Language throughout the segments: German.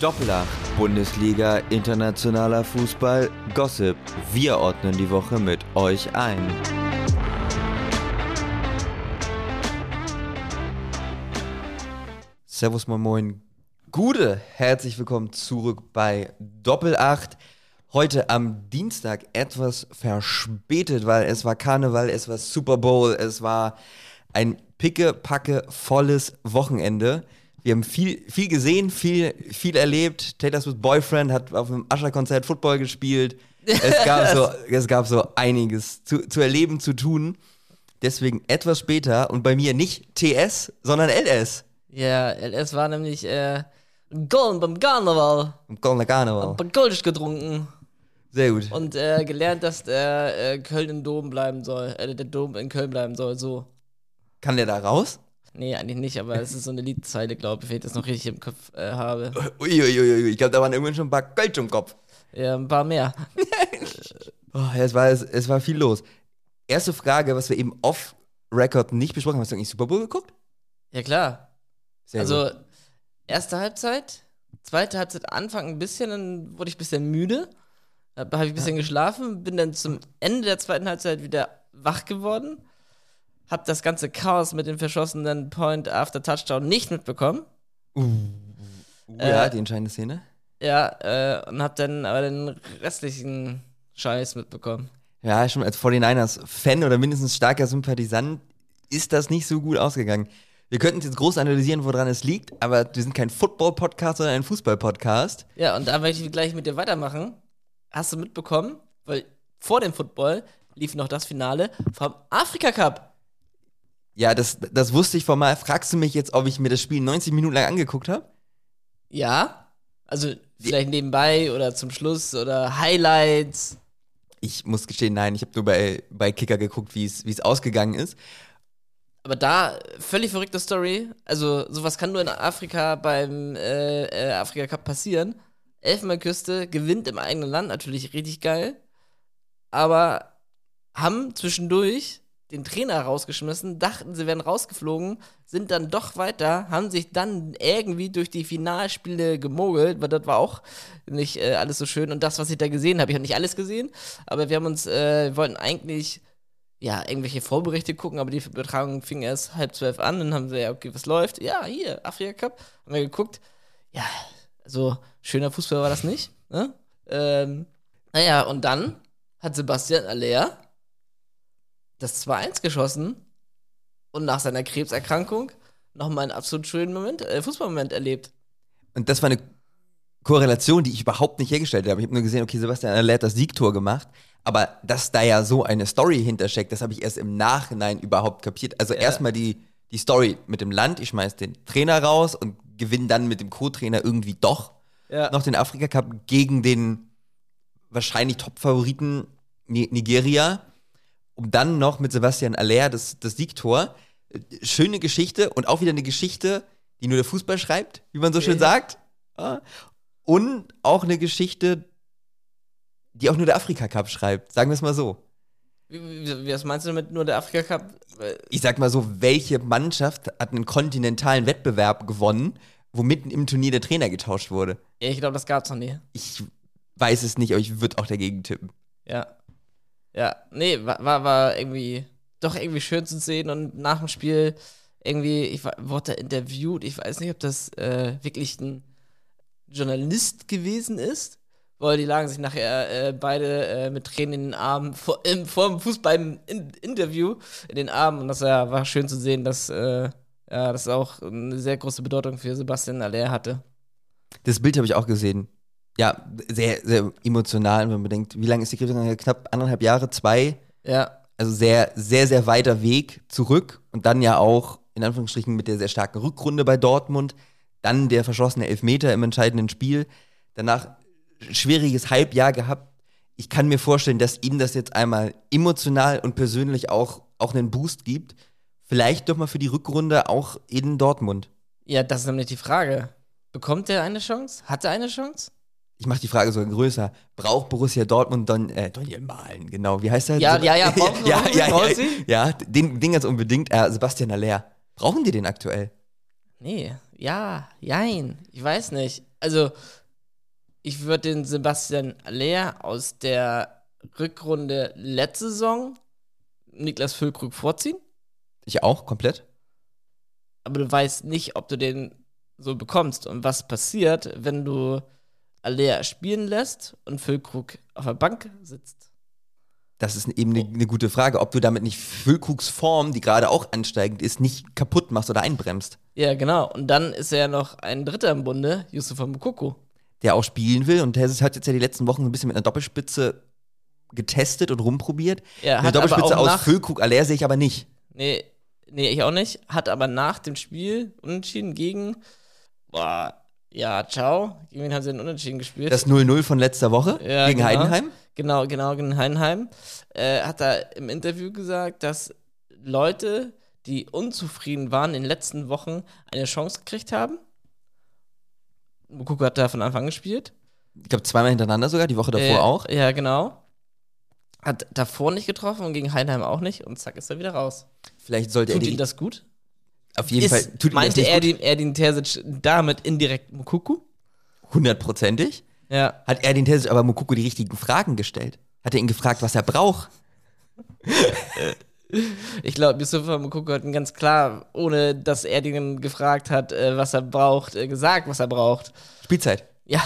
Doppelacht, Bundesliga, internationaler Fußball, Gossip. Wir ordnen die Woche mit euch ein. Servus, moin moin. Gude, herzlich willkommen zurück bei Doppelacht. Heute am Dienstag etwas verspätet, weil es war Karneval, es war Super Bowl, es war ein pickepacke volles Wochenende. Wir haben viel gesehen, viel erlebt. Taylor Swift Boyfriend hat auf einem Usher-Konzert Football gespielt. Es gab so einiges zu erleben, zu tun. Deswegen etwas später und bei mir nicht TS, sondern LS. Ja, LS war nämlich Golden beim Karneval. Goldener Karneval. Ein paar Goldisch getrunken. Sehr gut. Und gelernt, dass der Köln im Dom bleiben soll. Der Dom in Köln bleiben soll, so. Kann der da raus? Nee, eigentlich nicht, aber es ist so eine Liedzeile, glaube ich, wenn ich das noch richtig im Kopf habe. Uiuiui, ich glaube, da waren irgendwann schon ein paar Kölsch im Kopf. Ja, ein paar mehr. Es war viel los. Erste Frage, was wir eben off-Record nicht besprochen haben. Hast du eigentlich Super Bowl geguckt? Ja, klar. Sehr also, gut. erste Halbzeit, zweite Halbzeit Anfang ein bisschen, dann wurde ich ein bisschen müde. Habe ich ein bisschen geschlafen, bin dann zum Ende der zweiten Halbzeit wieder wach geworden. Hab das ganze Chaos mit dem verschossenen Point after Touchdown nicht mitbekommen. Ja, die entscheidende Szene. Ja, und hab dann aber den restlichen Scheiß mitbekommen. Ja, schon als 49ers-Fan oder mindestens starker Sympathisant ist das nicht so gut ausgegangen. Wir könnten jetzt groß analysieren, woran es liegt, aber wir sind kein Football-Podcast, sondern ein Fußball-Podcast. Ja, und da möchte ich gleich mit dir weitermachen. Hast du mitbekommen, weil vor dem Football lief noch das Finale vom Afrika-Cup. Ja, das wusste ich formal. Fragst du mich jetzt, ob ich mir das Spiel 90 Minuten lang angeguckt habe? Ja, also vielleicht nebenbei oder zum Schluss oder Highlights. Ich muss gestehen, nein, ich habe nur bei Kicker geguckt, wie es ausgegangen ist. Aber da, völlig verrückte Story. Also, sowas kann nur in Afrika beim Afrika Cup passieren. Elfenbeinküste gewinnt im eigenen Land, natürlich richtig geil. Aber haben zwischendurch den Trainer rausgeschmissen, dachten, sie wären rausgeflogen, sind dann doch weiter, haben sich dann irgendwie durch die Finalspiele gemogelt, weil das war auch nicht alles so schön. Und das, was ich da gesehen habe, ich habe nicht alles gesehen, aber wir wollten eigentlich irgendwelche Vorberichte gucken, aber die Übertragung fing erst 11:30 an. Dann haben sie, ja, okay, was läuft? Ja, hier, Afrika Cup. Haben wir geguckt. Ja, also schöner Fußball war das nicht. Ne? Naja, und dann hat Sebastian Aller das 2-1 geschossen und nach seiner Krebserkrankung nochmal einen absolut schönen Fußballmoment erlebt. Und das war eine Korrelation, die ich überhaupt nicht hergestellt habe. Ich habe nur gesehen, okay, Sebastian Aller hat das Siegtor gemacht, aber dass da ja so eine Story hintersteckt, das habe ich erst im Nachhinein überhaupt kapiert. Also erstmal die Story mit dem Land, ich schmeiß den Trainer raus und gewinne dann mit dem Co-Trainer irgendwie doch noch den Afrika-Cup gegen den wahrscheinlich Top-Favoriten Nigeria, um dann noch mit Sebastian Aller das Siegtor. Schöne Geschichte und auch wieder eine Geschichte, die nur der Fußball schreibt, wie man so schön sagt. Und auch eine Geschichte, die auch nur der Afrika-Cup schreibt, sagen wir es mal so. Was meinst du damit nur der Afrika-Cup? Ich sag mal so, welche Mannschaft hat einen kontinentalen Wettbewerb gewonnen, wo mitten im Turnier der Trainer getauscht wurde? Ja, ich glaube, das gab's noch nie. Ich weiß es nicht, aber ich würde auch dagegen tippen. Ja. Ja, nee, war irgendwie doch irgendwie schön zu sehen und nach dem Spiel irgendwie, wurde da interviewt, ich weiß nicht, ob das wirklich ein Journalist gewesen ist, weil die lagen sich nachher beide mit Tränen in den Armen vor dem Fußball im Interview in den Armen und das war schön zu sehen, dass das auch eine sehr große Bedeutung für Sebastian Aller hatte. Das Bild habe ich auch gesehen. Ja, sehr, sehr emotional, wenn man bedenkt, wie lange ist die Krebserkrankung? Knapp 1,5 Jahre, 2. Ja. Also sehr, sehr, sehr weiter Weg zurück und dann ja auch, in Anführungsstrichen, mit der sehr starken Rückrunde bei Dortmund, dann der verschossene Elfmeter im entscheidenden Spiel, danach schwieriges Halbjahr gehabt. Ich kann mir vorstellen, dass ihm das jetzt einmal emotional und persönlich auch einen Boost gibt. Vielleicht doch mal für die Rückrunde auch in Dortmund. Ja, das ist nämlich die Frage. Bekommt er eine Chance? Hat er eine Chance? Ich mache die Frage sogar größer. Braucht Borussia Dortmund Daniel Mahlen, genau. Wie heißt der? Ja, braucht sie? Ja, den ganz unbedingt. Sebastian Aller. Brauchen die den aktuell? Nee, ja, jein. Ich weiß nicht. Also, ich würde den Sebastian Aller aus der Rückrunde letzte Saison Niklas Füllkrug vorziehen. Ich auch, komplett. Aber du weißt nicht, ob du den so bekommst und was passiert, wenn du Aller spielen lässt und Füllkrug auf der Bank sitzt. Das ist eben eine gute Frage, ob du damit nicht Füllkrugs Form, die gerade auch ansteigend ist, nicht kaputt machst oder einbremst. Ja, genau. Und dann ist ja noch ein Dritter im Bunde, Yusufa Moukoko. Der auch spielen will und der hat jetzt ja die letzten Wochen ein bisschen mit einer Doppelspitze getestet und rumprobiert. Ja, eine hat Doppelspitze aber auch aus Füllkrug Aller sehe ich aber nicht. Nee, ich auch nicht. Hat aber nach dem Spiel unentschieden gegen. Ja, ciao. Gegen wen haben sie denn unentschieden gespielt? Das 0-0 von letzter Woche gegen genau. Heidenheim. Genau, gegen Heidenheim. Hat er im Interview gesagt, dass Leute, die unzufrieden waren in den letzten Wochen, eine Chance gekriegt haben. Moukoko hat da von Anfang an gespielt. Ich glaube, zweimal hintereinander sogar, die Woche davor auch. Ja, genau. Hat davor nicht getroffen und gegen Heidenheim auch nicht und zack, ist er wieder raus. Vielleicht sollte Tut er ihm das gut? Auf jeden Fall tut ihm meinte das nicht gut. Erdin Terzic damit indirekt Moukoko? 100%ig. Ja. Hat Erdin Terzic aber Moukoko die richtigen Fragen gestellt? Hat er ihn gefragt, was er braucht? Ich glaube, Yusufa Moukoko hat ihn ganz klar, ohne dass Erdin gefragt hat, was er braucht, gesagt, was er braucht. Spielzeit. Ja.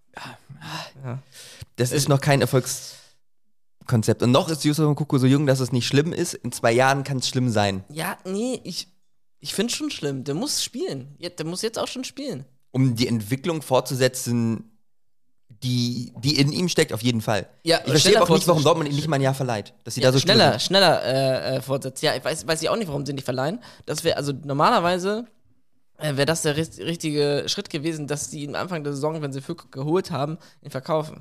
Das ist noch kein Erfolgskonzept. Und noch ist Yusufa Moukoko so jung, dass es nicht schlimm ist. In 2 Jahren kann es schlimm sein. Ja, nee, ich finde es schon schlimm. Der muss spielen. Der muss jetzt auch schon spielen. Um die Entwicklung fortzusetzen, die in ihm steckt, auf jeden Fall. Ja, ich verstehe auch nicht, warum Dortmund ihm nicht mal ein Jahr verleiht. Dass sie da so schneller fortsetzen. Ja, ich weiß ich auch nicht, warum sie nicht verleihen. Das wäre, also normalerweise wäre das der richtige Schritt gewesen, dass die am Anfang der Saison, wenn sie Füllkrug geholt haben, ihn verleihen.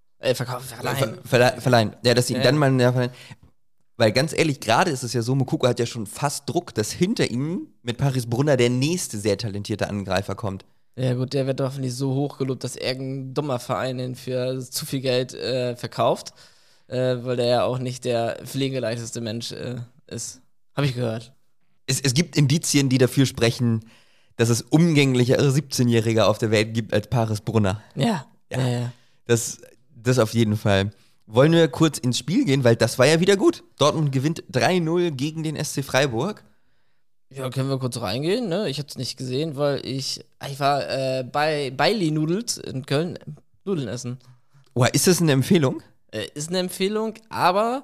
Verleihen. Ja, dass sie ihn dann mal ein Jahr verleihen. Weil ganz ehrlich, gerade ist es ja so, Moukoko hat ja schon fast Druck, dass hinter ihm mit Paris Brunner der nächste sehr talentierte Angreifer kommt. Ja gut, der wird doch nicht so hoch gelobt, dass irgendein dummer Verein ihn für zu viel Geld verkauft, weil der ja auch nicht der pflegeleichteste Mensch ist. Habe ich gehört. Es gibt Indizien, die dafür sprechen, dass es umgänglichere 17-Jährige auf der Welt gibt als Paris Brunner. Ja. Das auf jeden Fall. Wollen wir kurz ins Spiel gehen, weil das war ja wieder gut. Dortmund gewinnt 3-0 gegen den SC Freiburg. Ja, können wir kurz reingehen, ne? Ich hab's nicht gesehen, weil ich war bei Bailey Noodles in Köln Nudeln essen. Oh, ist das eine Empfehlung? Ist eine Empfehlung, aber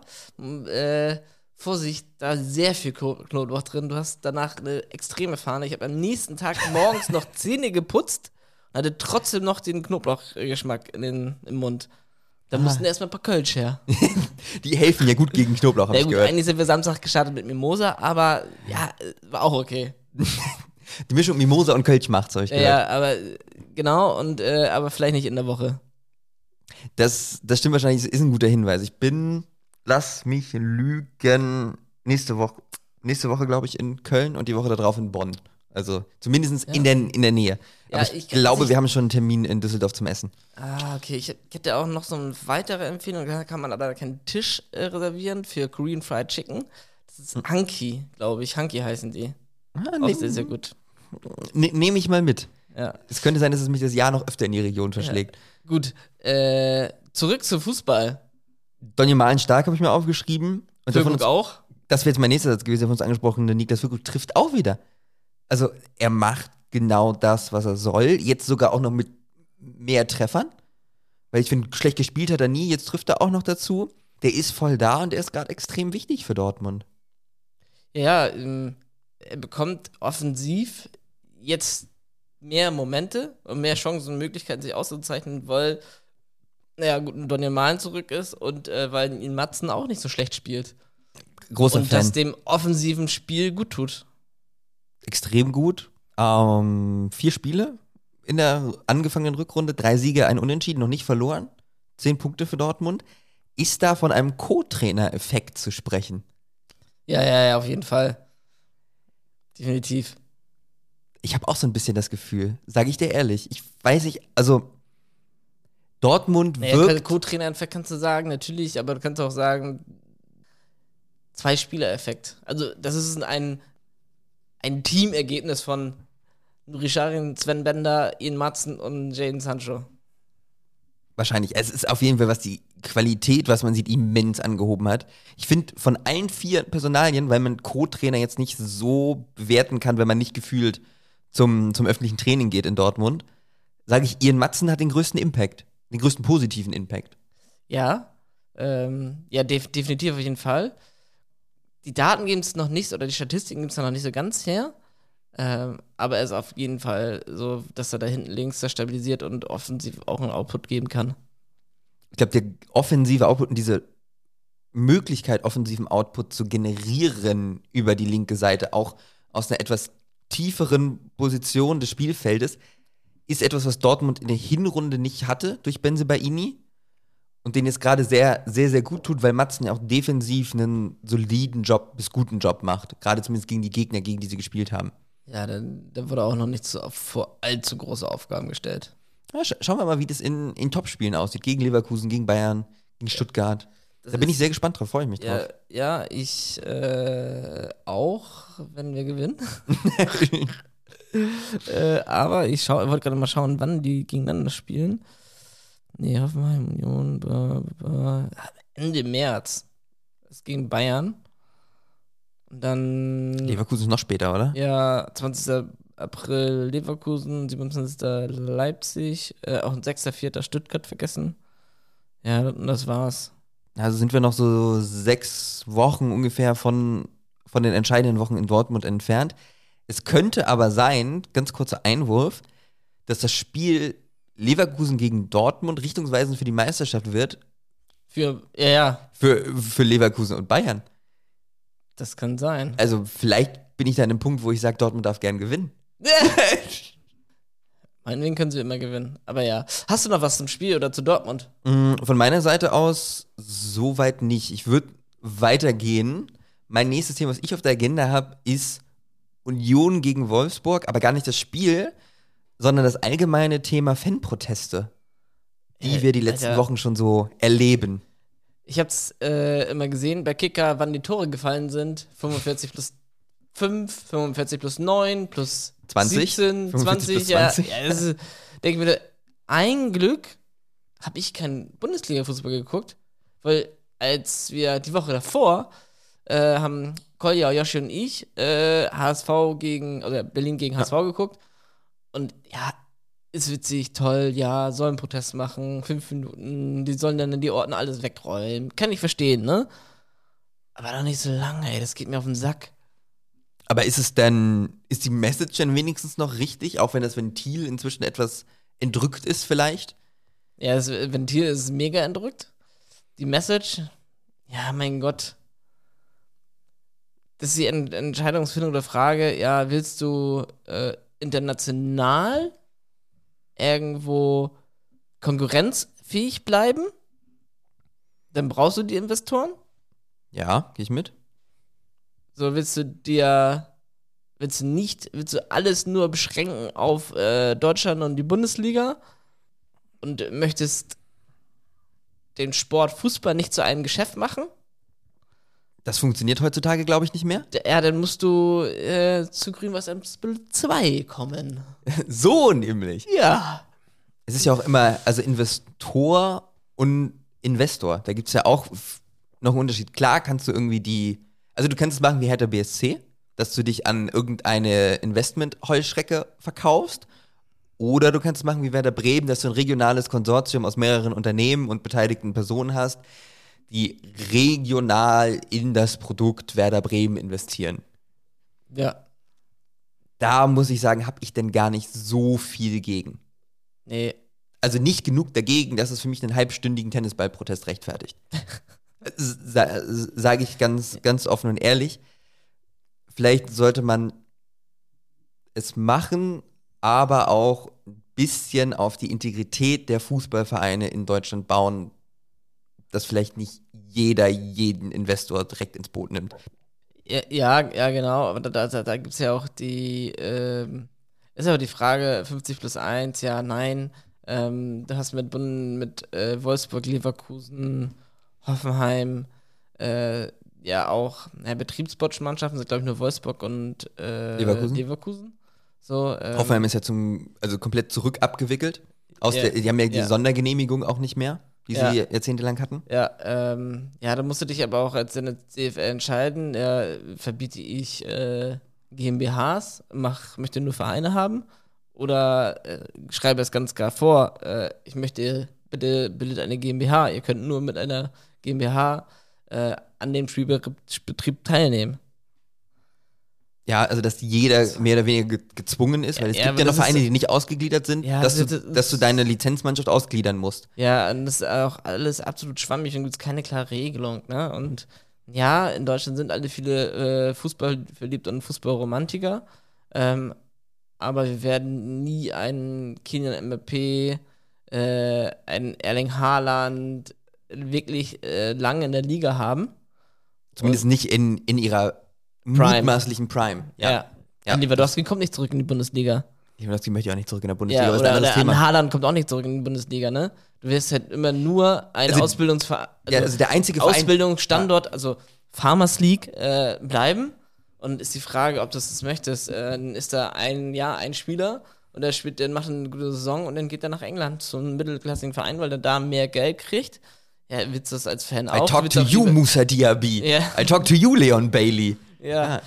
Vorsicht, da ist sehr viel Knoblauch drin. Du hast danach eine extreme Fahne. Ich habe am nächsten Tag morgens noch Zähne geputzt und hatte trotzdem noch den Knoblauchgeschmack im Mund. Da mussten erstmal ein paar Kölsch her. Die helfen ja gut gegen Knoblauch, habe ich gehört. Eigentlich sind wir Samstag gestartet mit Mimosa, aber ja, war auch okay. Die Mischung Mimosa und Kölsch macht's, habe ich gehört. Ja, aber genau, aber vielleicht nicht in der Woche. Das stimmt wahrscheinlich, das ist ein guter Hinweis. Lass mich lügen, nächste Woche glaube ich, in Köln und die Woche darauf in Bonn. Also zumindest in der Nähe. Ja, aber ich glaube, wir haben schon einen Termin in Düsseldorf zum Essen. Ah, okay. Ich hätte auch noch so eine weitere Empfehlung. Da kann man aber keinen Tisch reservieren für Korean Fried Chicken. Das ist Hanky, glaube ich. Hanky heißen die. Auch sehr, sehr gut. Nehme ich mal mit. Ja. Es könnte sein, dass es mich das Jahr noch öfter in die Region verschlägt. Ja. Gut. Zurück zum Fußball. Donny Malen stark habe ich mir aufgeschrieben. Und Füllkrug auch? Das wäre jetzt mein nächster Satz gewesen, der von uns angesprochene Niklas Füllkrug trifft auch wieder. Also er macht genau das, was er soll. Jetzt sogar auch noch mit mehr Treffern. Weil ich finde, schlecht gespielt hat er nie. Jetzt trifft er auch noch dazu. Der ist voll da und der ist gerade extrem wichtig für Dortmund. Ja, er bekommt offensiv jetzt mehr Momente und mehr Chancen und Möglichkeiten, sich auszuzeichnen, weil Donny Malen zurück ist und weil ihn Matzen auch nicht so schlecht spielt. Großer und Fan. das dem offensiven Spiel gut tut. Extrem gut. 4 Spiele in der angefangenen Rückrunde, 3 Siege, 1 Unentschieden, noch nicht verloren. 10 Punkte für Dortmund. Ist da von einem Co-Trainer-Effekt zu sprechen? Ja, auf jeden Fall. Definitiv. Ich habe auch so ein bisschen das Gefühl, sage ich dir ehrlich. Ich weiß nicht, also Dortmund wirkt... Co-Trainer-Effekt kannst du sagen, natürlich, aber du kannst auch sagen, 2-Spieler-Effekt. Also das ist ein Teamergebnis von Nuri Sahin, Sven Bender, Ian Maatsen und Jadon Sancho. Wahrscheinlich. Es ist auf jeden Fall, was die Qualität, was man sieht, immens angehoben hat. Ich finde, von allen 4 Personalien, weil man Co-Trainer jetzt nicht so bewerten kann, wenn man nicht gefühlt zum öffentlichen Training geht in Dortmund, sage ich, Ian Maatsen hat den größten Impact. Den größten positiven Impact. Ja, definitiv auf jeden Fall. Die Daten geben es noch nicht, oder die Statistiken gibt es noch nicht so ganz her. Aber er ist auf jeden Fall so, dass er da hinten links da stabilisiert und offensiv auch einen Output geben kann. Ich glaube, der offensive Output und diese Möglichkeit, offensiven Output zu generieren über die linke Seite, auch aus einer etwas tieferen Position des Spielfeldes, ist etwas, was Dortmund in der Hinrunde nicht hatte durch Bensebaini und den jetzt gerade sehr, sehr, sehr gut tut, weil Maatsen ja auch defensiv einen soliden Job bis guten Job macht. Gerade zumindest gegen die Gegner, gegen die sie gespielt haben. Ja, da wurde auch noch nicht vor allzu große Aufgaben gestellt. Ja, schauen wir mal, wie das in Topspielen aussieht. Gegen Leverkusen, gegen Bayern, gegen Stuttgart. Da bin ich sehr gespannt drauf, freue ich mich drauf. Ja, ich auch, wenn wir gewinnen. Aber ich wollte gerade mal schauen, wann die gegeneinander spielen. Nee, Hoffenheim, Union, Ende März. Das ist gegen Bayern. Und dann. Leverkusen ist noch später, oder? Ja, 20. April Leverkusen, 27. Leipzig, auch 6.4. Stuttgart vergessen. Ja, und das war's. Also sind wir noch so 6 Wochen ungefähr von den entscheidenden Wochen in Dortmund entfernt. Es könnte aber sein, ganz kurzer Einwurf, dass das Spiel Leverkusen gegen Dortmund richtungsweisend für die Meisterschaft wird. Für Leverkusen und Bayern. Das kann sein. Also vielleicht bin ich da an einem Punkt, wo ich sage, Dortmund darf gern gewinnen. Meinetwegen können sie immer gewinnen. Aber ja. Hast du noch was zum Spiel oder zu Dortmund? Von meiner Seite aus soweit nicht. Ich würde weitergehen. Mein nächstes Thema, was ich auf der Agenda habe, ist Union gegen Wolfsburg, aber gar nicht das Spiel, sondern das allgemeine Thema Fanproteste, die wir die letzten Wochen schon so erleben. Ich hab's immer gesehen, bei Kicker, wann die Tore gefallen sind. 45 plus 5, 45 plus 9, plus 20, 17, 20. Plus 20. Ja, denke ich mir, ein Glück habe ich keinen Bundesliga-Fußball geguckt, weil als wir die Woche davor haben Kolja, Joshi und ich Berlin gegen HSV geguckt. Und ja, ist witzig, toll, ja, sollen Protest machen, 5 Minuten, die sollen dann in die Ordner alles wegräumen. Kann ich verstehen, ne? Aber doch nicht so lange, ey, das geht mir auf den Sack. Aber ist die Message dann wenigstens noch richtig, auch wenn das Ventil inzwischen etwas entrückt ist vielleicht? Ja, das Ventil ist mega entrückt. Die Message, ja, mein Gott. Das ist die Entscheidungsfindung der Frage, ja, willst du international irgendwo konkurrenzfähig bleiben? Dann brauchst du die Investoren. Ja, gehe ich mit. So, willst du alles nur beschränken auf Deutschland und die Bundesliga und möchtest den Sport Fußball nicht zu einem Geschäft machen? Das funktioniert heutzutage, glaube ich, nicht mehr. Ja, dann musst du zu Grünwasser 2 kommen. So nämlich. Ja. Es ist ja auch immer, also Investor und Investor, da gibt es ja auch noch einen Unterschied. Klar kannst du irgendwie also du kannst es machen wie Hertha BSC, dass du dich an irgendeine Investment-Heuschrecke verkaufst. Oder du kannst es machen wie Werder Bremen, dass du ein regionales Konsortium aus mehreren Unternehmen und beteiligten Personen hast, die regional in das Produkt Werder Bremen investieren. Ja. Da muss ich sagen, habe ich denn gar nicht so viel gegen. Nee. Also nicht genug dagegen, dass es für mich einen halbstündigen Tennisballprotest rechtfertigt. Sage ich ganz, ganz offen und ehrlich. Vielleicht sollte man es machen, aber auch ein bisschen auf die Integrität der Fußballvereine in Deutschland bauen, dass vielleicht nicht jeder jeden Investor direkt ins Boot nimmt. Ja, genau, aber da gibt es ja auch ist aber die Frage, 50 plus 1, ja, nein. Du hast mit Wolfsburg, Leverkusen, Hoffenheim, ja auch, Betriebssportmannschaften sind, glaube ich, nur Wolfsburg und Leverkusen. So, Hoffenheim ist ja komplett zurück abgewickelt. Die haben ja die Sondergenehmigung auch nicht mehr, die sie jahrzehntelang hatten. Ja, da musst du dich aber auch als in der DFL entscheiden, verbiete ich GmbHs, möchte nur Vereine haben oder schreibe es ganz klar vor, ich möchte, bitte bildet eine GmbH, ihr könnt nur mit einer GmbH an dem Spielbetrieb teilnehmen. Ja, also dass jeder mehr oder weniger gezwungen ist, weil es gibt ja noch Vereine, die nicht ausgegliedert sind, dass du deine Lizenzmannschaft ausgliedern musst. Ja, und das ist auch alles absolut schwammig und gibt es keine klare Regelung, ne? Und ja, in Deutschland sind alle viele Fußball verliebt und Fußballromantiker, aber wir werden nie einen Kylian Mbappé, einen Erling Haaland wirklich lange in der Liga haben. Zumindest nicht in ihrer mutmaßlichen Prime. Ja. Lewandowski kommt nicht zurück in die Bundesliga. Lewandowski möchte auch nicht zurück in der Bundesliga. Ja, oder Haaland kommt auch nicht zurück in die Bundesliga, ne? Du wirst halt immer nur ein Ausbildungsverein, der einzige Ausbildungsstandort, also Farmers League bleiben. Und ist die Frage, ob du das möchtest. Dann ist da ein Spieler und der macht eine gute Saison und dann geht er nach England zu einem mittelklassigen Verein, weil er da mehr Geld kriegt. Ja, willst du das als Fan auch? I talk to you, Moussa Diaby. Yeah. I talk to you, Leon Bailey. Ja.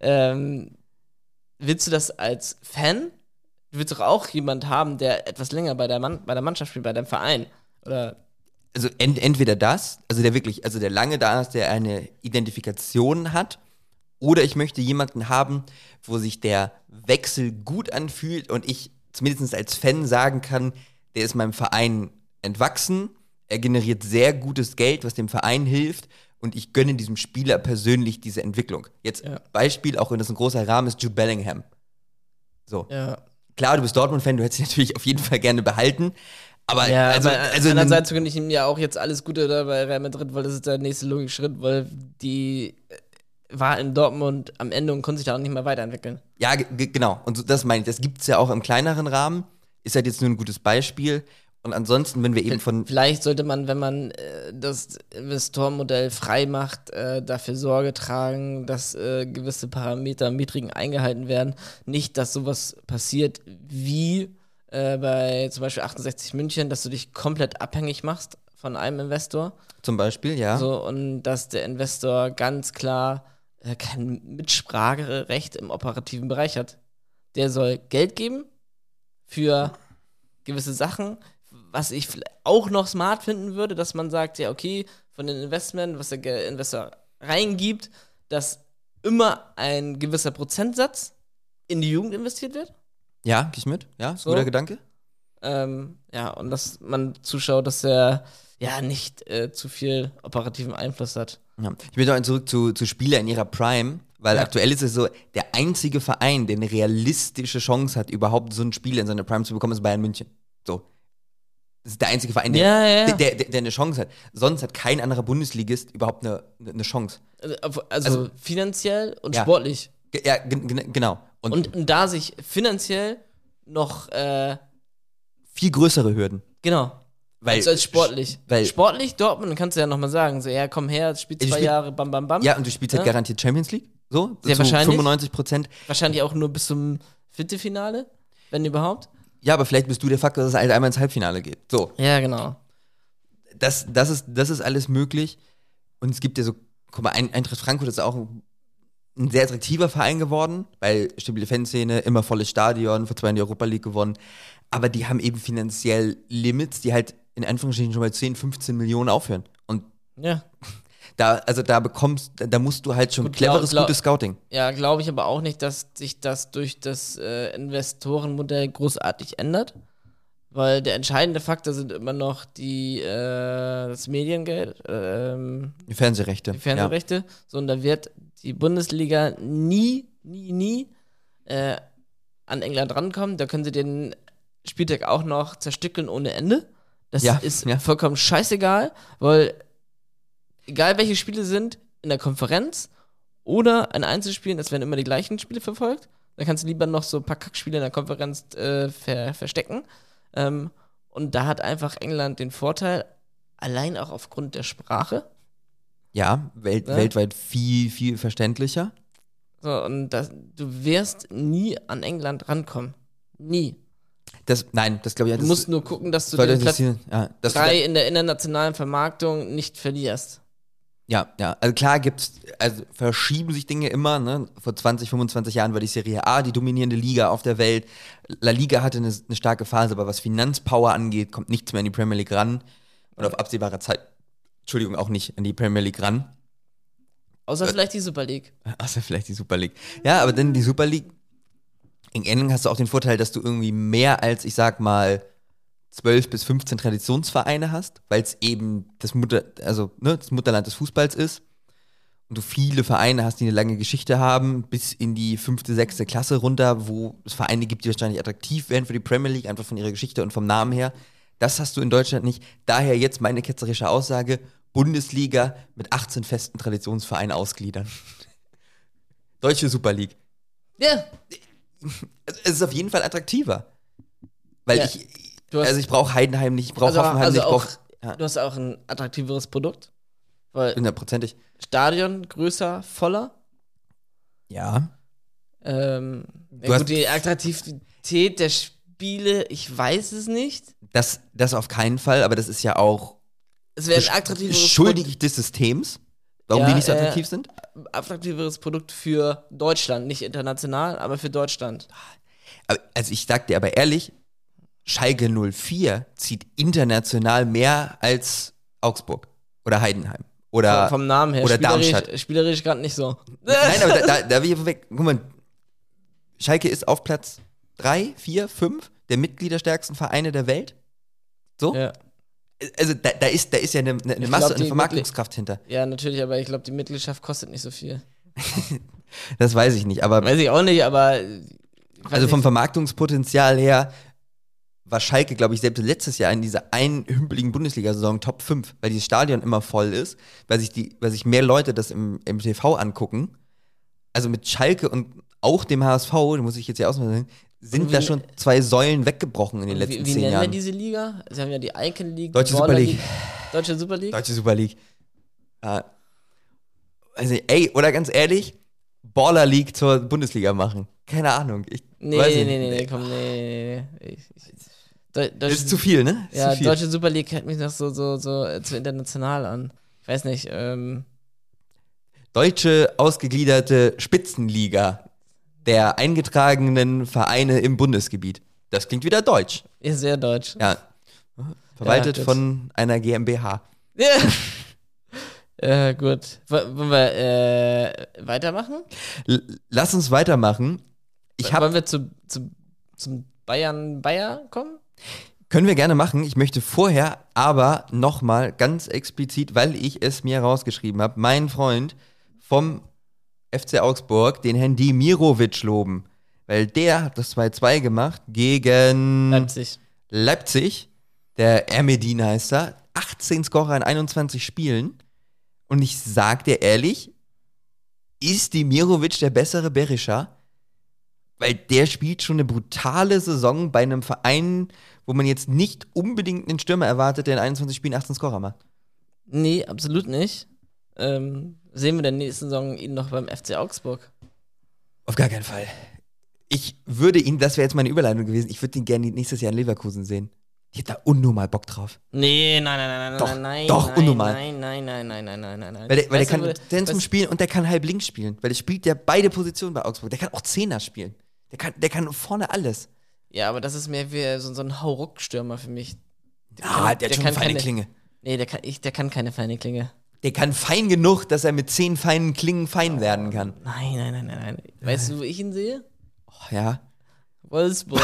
Willst du das als Fan? Du willst doch auch jemand haben, der etwas länger bei der Mannschaft spielt, bei deinem Verein. Oder? Also entweder das, also der lange da ist, der eine Identifikation hat, oder ich möchte jemanden haben, wo sich der Wechsel gut anfühlt und ich zumindest als Fan sagen kann, der ist meinem Verein entwachsen, er generiert sehr gutes Geld, was dem Verein hilft und ich gönne diesem Spieler persönlich diese Entwicklung. Jetzt Beispiel, auch wenn das ein großer Rahmen ist, Jude Bellingham. So. Ja. Klar, du bist Dortmund-Fan, du hättest ihn natürlich auf jeden Fall gerne behalten, aber andererseits gönne ich ihm ja auch jetzt alles Gute da bei Real Madrid, weil das ist der nächste logische Schritt, weil die war in Dortmund am Ende und konnte sich da auch nicht mehr weiterentwickeln. Ja, genau. Und das meine ich. Das gibt es ja auch im kleineren Rahmen. Ist halt jetzt nur ein gutes Beispiel. Und ansonsten, wenn wir eben Vielleicht sollte man, wenn man das Investorenmodell frei macht, dafür Sorge tragen, dass gewisse Parameter, Metriken eingehalten werden. Nicht, dass sowas passiert wie bei zum Beispiel 68 München, dass du dich komplett abhängig machst von einem Investor. Zum Beispiel, ja. So, und dass der Investor ganz klar kein Mitspracherecht im operativen Bereich hat. Der soll Geld geben für gewisse Sachen, was ich auch noch smart finden würde, dass man sagt, ja okay, von den Investment, was der Investor reingibt, dass immer ein gewisser Prozentsatz in die Jugend investiert wird. Ja, gehe ich mit. Ja, ist ein guter Gedanke. Und dass man zuschaut, dass er nicht zu viel operativen Einfluss hat. Ja. Ich will noch zurück zu Spieler in ihrer Prime, weil aktuell ist es so, der einzige Verein, der eine realistische Chance hat, überhaupt so ein Spieler in seine Prime zu bekommen, ist Bayern München. So. Das ist der einzige Verein, der eine Chance hat. Sonst hat kein anderer Bundesligist überhaupt eine Chance. Also finanziell und sportlich. Ja, genau. Und da sich finanziell noch viel größere Hürden. Genau. Als sportlich. Sportlich, Dortmund, kannst du ja nochmal sagen, so, ja, komm her, spiel 2 Jahre, bam, bam, bam. Ja, und du spielst halt garantiert Champions League, so, sehr zu wahrscheinlich. 95%. Wahrscheinlich auch nur bis zum Viertelfinale, wenn überhaupt. Ja, aber vielleicht bist du der Faktor, dass es halt einmal ins Halbfinale geht. So. Ja, genau. Das ist alles möglich. Und es gibt ja so, guck mal, Eintracht Frankfurt ist auch ein sehr attraktiver Verein geworden, weil stabile Fanszene, immer volles Stadion, vor 2 Jahren die Europa League gewonnen. Aber die haben eben finanziell Limits, die halt in Anführungsstrichen schon bei 10, 15 Millionen aufhören. Und da musst du halt schon gutes Scouting. Ja, glaube ich aber auch nicht, dass sich das durch das Investorenmodell großartig ändert. Weil der entscheidende Faktor sind immer noch das Mediengeld. Die Fernsehrechte. Ja. So, und da wird die Bundesliga nie an England rankommen. Da können sie den Spieltag auch noch zerstückeln ohne Ende. Das ist vollkommen scheißegal, weil egal welche Spiele sind, in der Konferenz oder ein Einzelspiel, es werden immer die gleichen Spiele verfolgt. Dann kannst du lieber noch so ein paar Kackspiele in der Konferenz verstecken. Und da hat einfach England den Vorteil, allein auch aufgrund der Sprache. Ja, weltweit viel, viel verständlicher. So, und du wirst nie an England rankommen. Nie. Nein, das glaube ich. Du musst nur gucken, dass du Leute den Platz interessieren. 3 in der internationalen Vermarktung nicht verlierst. Ja. Also klar verschieben sich Dinge immer, ne? Vor 20, 25 Jahren war die Serie A die dominierende Liga auf der Welt. La Liga hatte eine starke Phase, aber was Finanzpower angeht, kommt nichts mehr in die Premier League ran. Und auf absehbare Zeit, auch nicht an die Premier League ran. Außer vielleicht die Super League. Außer vielleicht die Super League. Ja, aber dann die Super League. In England hast du auch den Vorteil, dass du irgendwie mehr als, ich sag mal, 12 bis 15 Traditionsvereine hast, weil es eben das Mutterland des Fußballs ist. Und du viele Vereine hast, die eine lange Geschichte haben, bis in die 5., 6. Klasse runter, wo es Vereine gibt, die wahrscheinlich attraktiv wären für die Premier League, einfach von ihrer Geschichte und vom Namen her. Das hast du in Deutschland nicht. Daher jetzt meine ketzerische Aussage: Bundesliga mit 18 festen Traditionsvereinen ausgliedern. Deutsche Super League. Ja. Es ist auf jeden Fall attraktiver. Weil Ja. ich brauche Heidenheim nicht, ich brauche Hoffenheim nicht, Du hast auch ein attraktiveres Produkt. Weil 100%. Stadion größer, voller. Ja. Die Attraktivität der Spiele, ich weiß es nicht. Das auf keinen Fall, aber das ist ja auch Es wäre ein attraktiveres schuldig des Systems, warum die nicht so attraktiv sind. Attraktiveres Produkt für Deutschland, nicht international, aber für Deutschland. Also ich sag dir aber ehrlich, Schalke 04 zieht international mehr als Augsburg oder Heidenheim oder Vom Namen her. oder Darmstadt. Spielerisch gerade nicht so. Nein, aber da will ich weg. Guck mal, Schalke ist auf Platz 3, 4, 5 der mitgliederstärksten Vereine der Welt. So? Ja. Also da ist ja eine Masse und eine Vermarktungskraft hinter. Ja, natürlich, aber ich glaube, die Mitgliedschaft kostet nicht so viel. Das weiß ich nicht, aber Weiß ich auch nicht, aber also vom Vermarktungspotenzial her war Schalke, glaube ich, selbst letztes Jahr in dieser einen hümpeligen Bundesliga-Saison Top 5, weil dieses Stadion immer voll ist, weil sich mehr Leute das im TV angucken. Also mit Schalke und auch dem HSV, da muss ich jetzt hier ausmachen, sind da schon 2 Säulen weggebrochen in den letzten 10 Jahren. Wie nennen wir diese Liga? Sie haben ja die Icon League, Deutsche Super League. Deutsche Super League? Deutsche Super League. Also, oder ganz ehrlich, Baller League zur Bundesliga machen. Keine Ahnung. Nee. Das ist zu viel, ne? Ja, Deutsche Super League hört mich noch so zu international an. Ich weiß nicht, Deutsche ausgegliederte Spitzenliga der eingetragenen Vereine im Bundesgebiet. Das klingt wieder deutsch. Ist sehr deutsch. Ja. Verwaltet von einer GmbH. Ja. Gut. Wollen wir weitermachen? Lass uns weitermachen. Wollen wir zum Bayer kommen? Können wir gerne machen. Ich möchte vorher aber nochmal ganz explizit, weil ich es mir rausgeschrieben habe, meinen Freund vom FC Augsburg, den Herrn Demirovic, loben. Weil der hat das 2-2 gemacht gegen Leipzig. Der Ermedin heißt er. 18 Scorer in 21 Spielen. Und ich sag dir ehrlich, ist Demirovic der bessere Berisha? Weil der spielt schon eine brutale Saison bei einem Verein, wo man jetzt nicht unbedingt einen Stürmer erwartet, der in 21 Spielen 18 Scorer macht. Nee, absolut nicht. Sehen wir in der nächsten Saison ihn noch beim FC Augsburg? Auf gar keinen Fall. Ich würde ihn, das wäre jetzt meine Überleitung gewesen, ich würde ihn gerne nächstes Jahr in Leverkusen sehen. Ich hätte da unnormal Bock drauf. Nee, nein. Unnormal. Nein. Weil der kann Zentrum spielen und der kann halb links spielen. Weil der spielt ja beide Positionen bei Augsburg. Der kann auch Zehner spielen. Der kann vorne alles. Ja, aber das ist mehr wie so ein Hauruck-Stürmer für mich. Der hat schon eine feine Klinge. Nee, der kann keine feine Klinge. Der kann fein genug, dass er mit 10 feinen Klingen fein werden kann. Nein. Weißt du, wo ich ihn sehe? Oh, ja. Wolfsburg.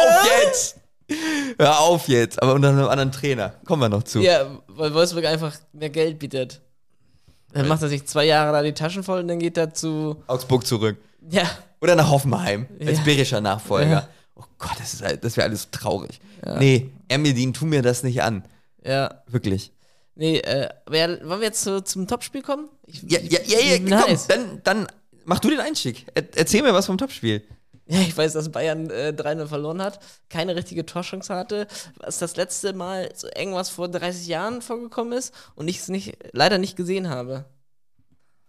Hör auf jetzt. Aber unter einem anderen Trainer. Kommen wir noch zu. Ja, weil Wolfsburg einfach mehr Geld bietet. Dann macht er sich 2 Jahre da die Taschen voll und dann geht er zu Augsburg zurück. Ja. Oder nach Hoffenheim als Berischer Nachfolger. Ja. Oh Gott, das wäre alles traurig. Ja. Nee, Ermedin, tu mir das nicht an. Ja. Wirklich. Nee, aber wollen wir jetzt zum Topspiel kommen? Ja, komm, dann mach du den Einstieg. Erzähl mir was vom Topspiel. Ja, ich weiß, dass Bayern 3-0 verloren hat, keine richtige Torchance hatte, was das letzte Mal so irgendwas vor 30 Jahren vorgekommen ist und ich es leider nicht gesehen habe.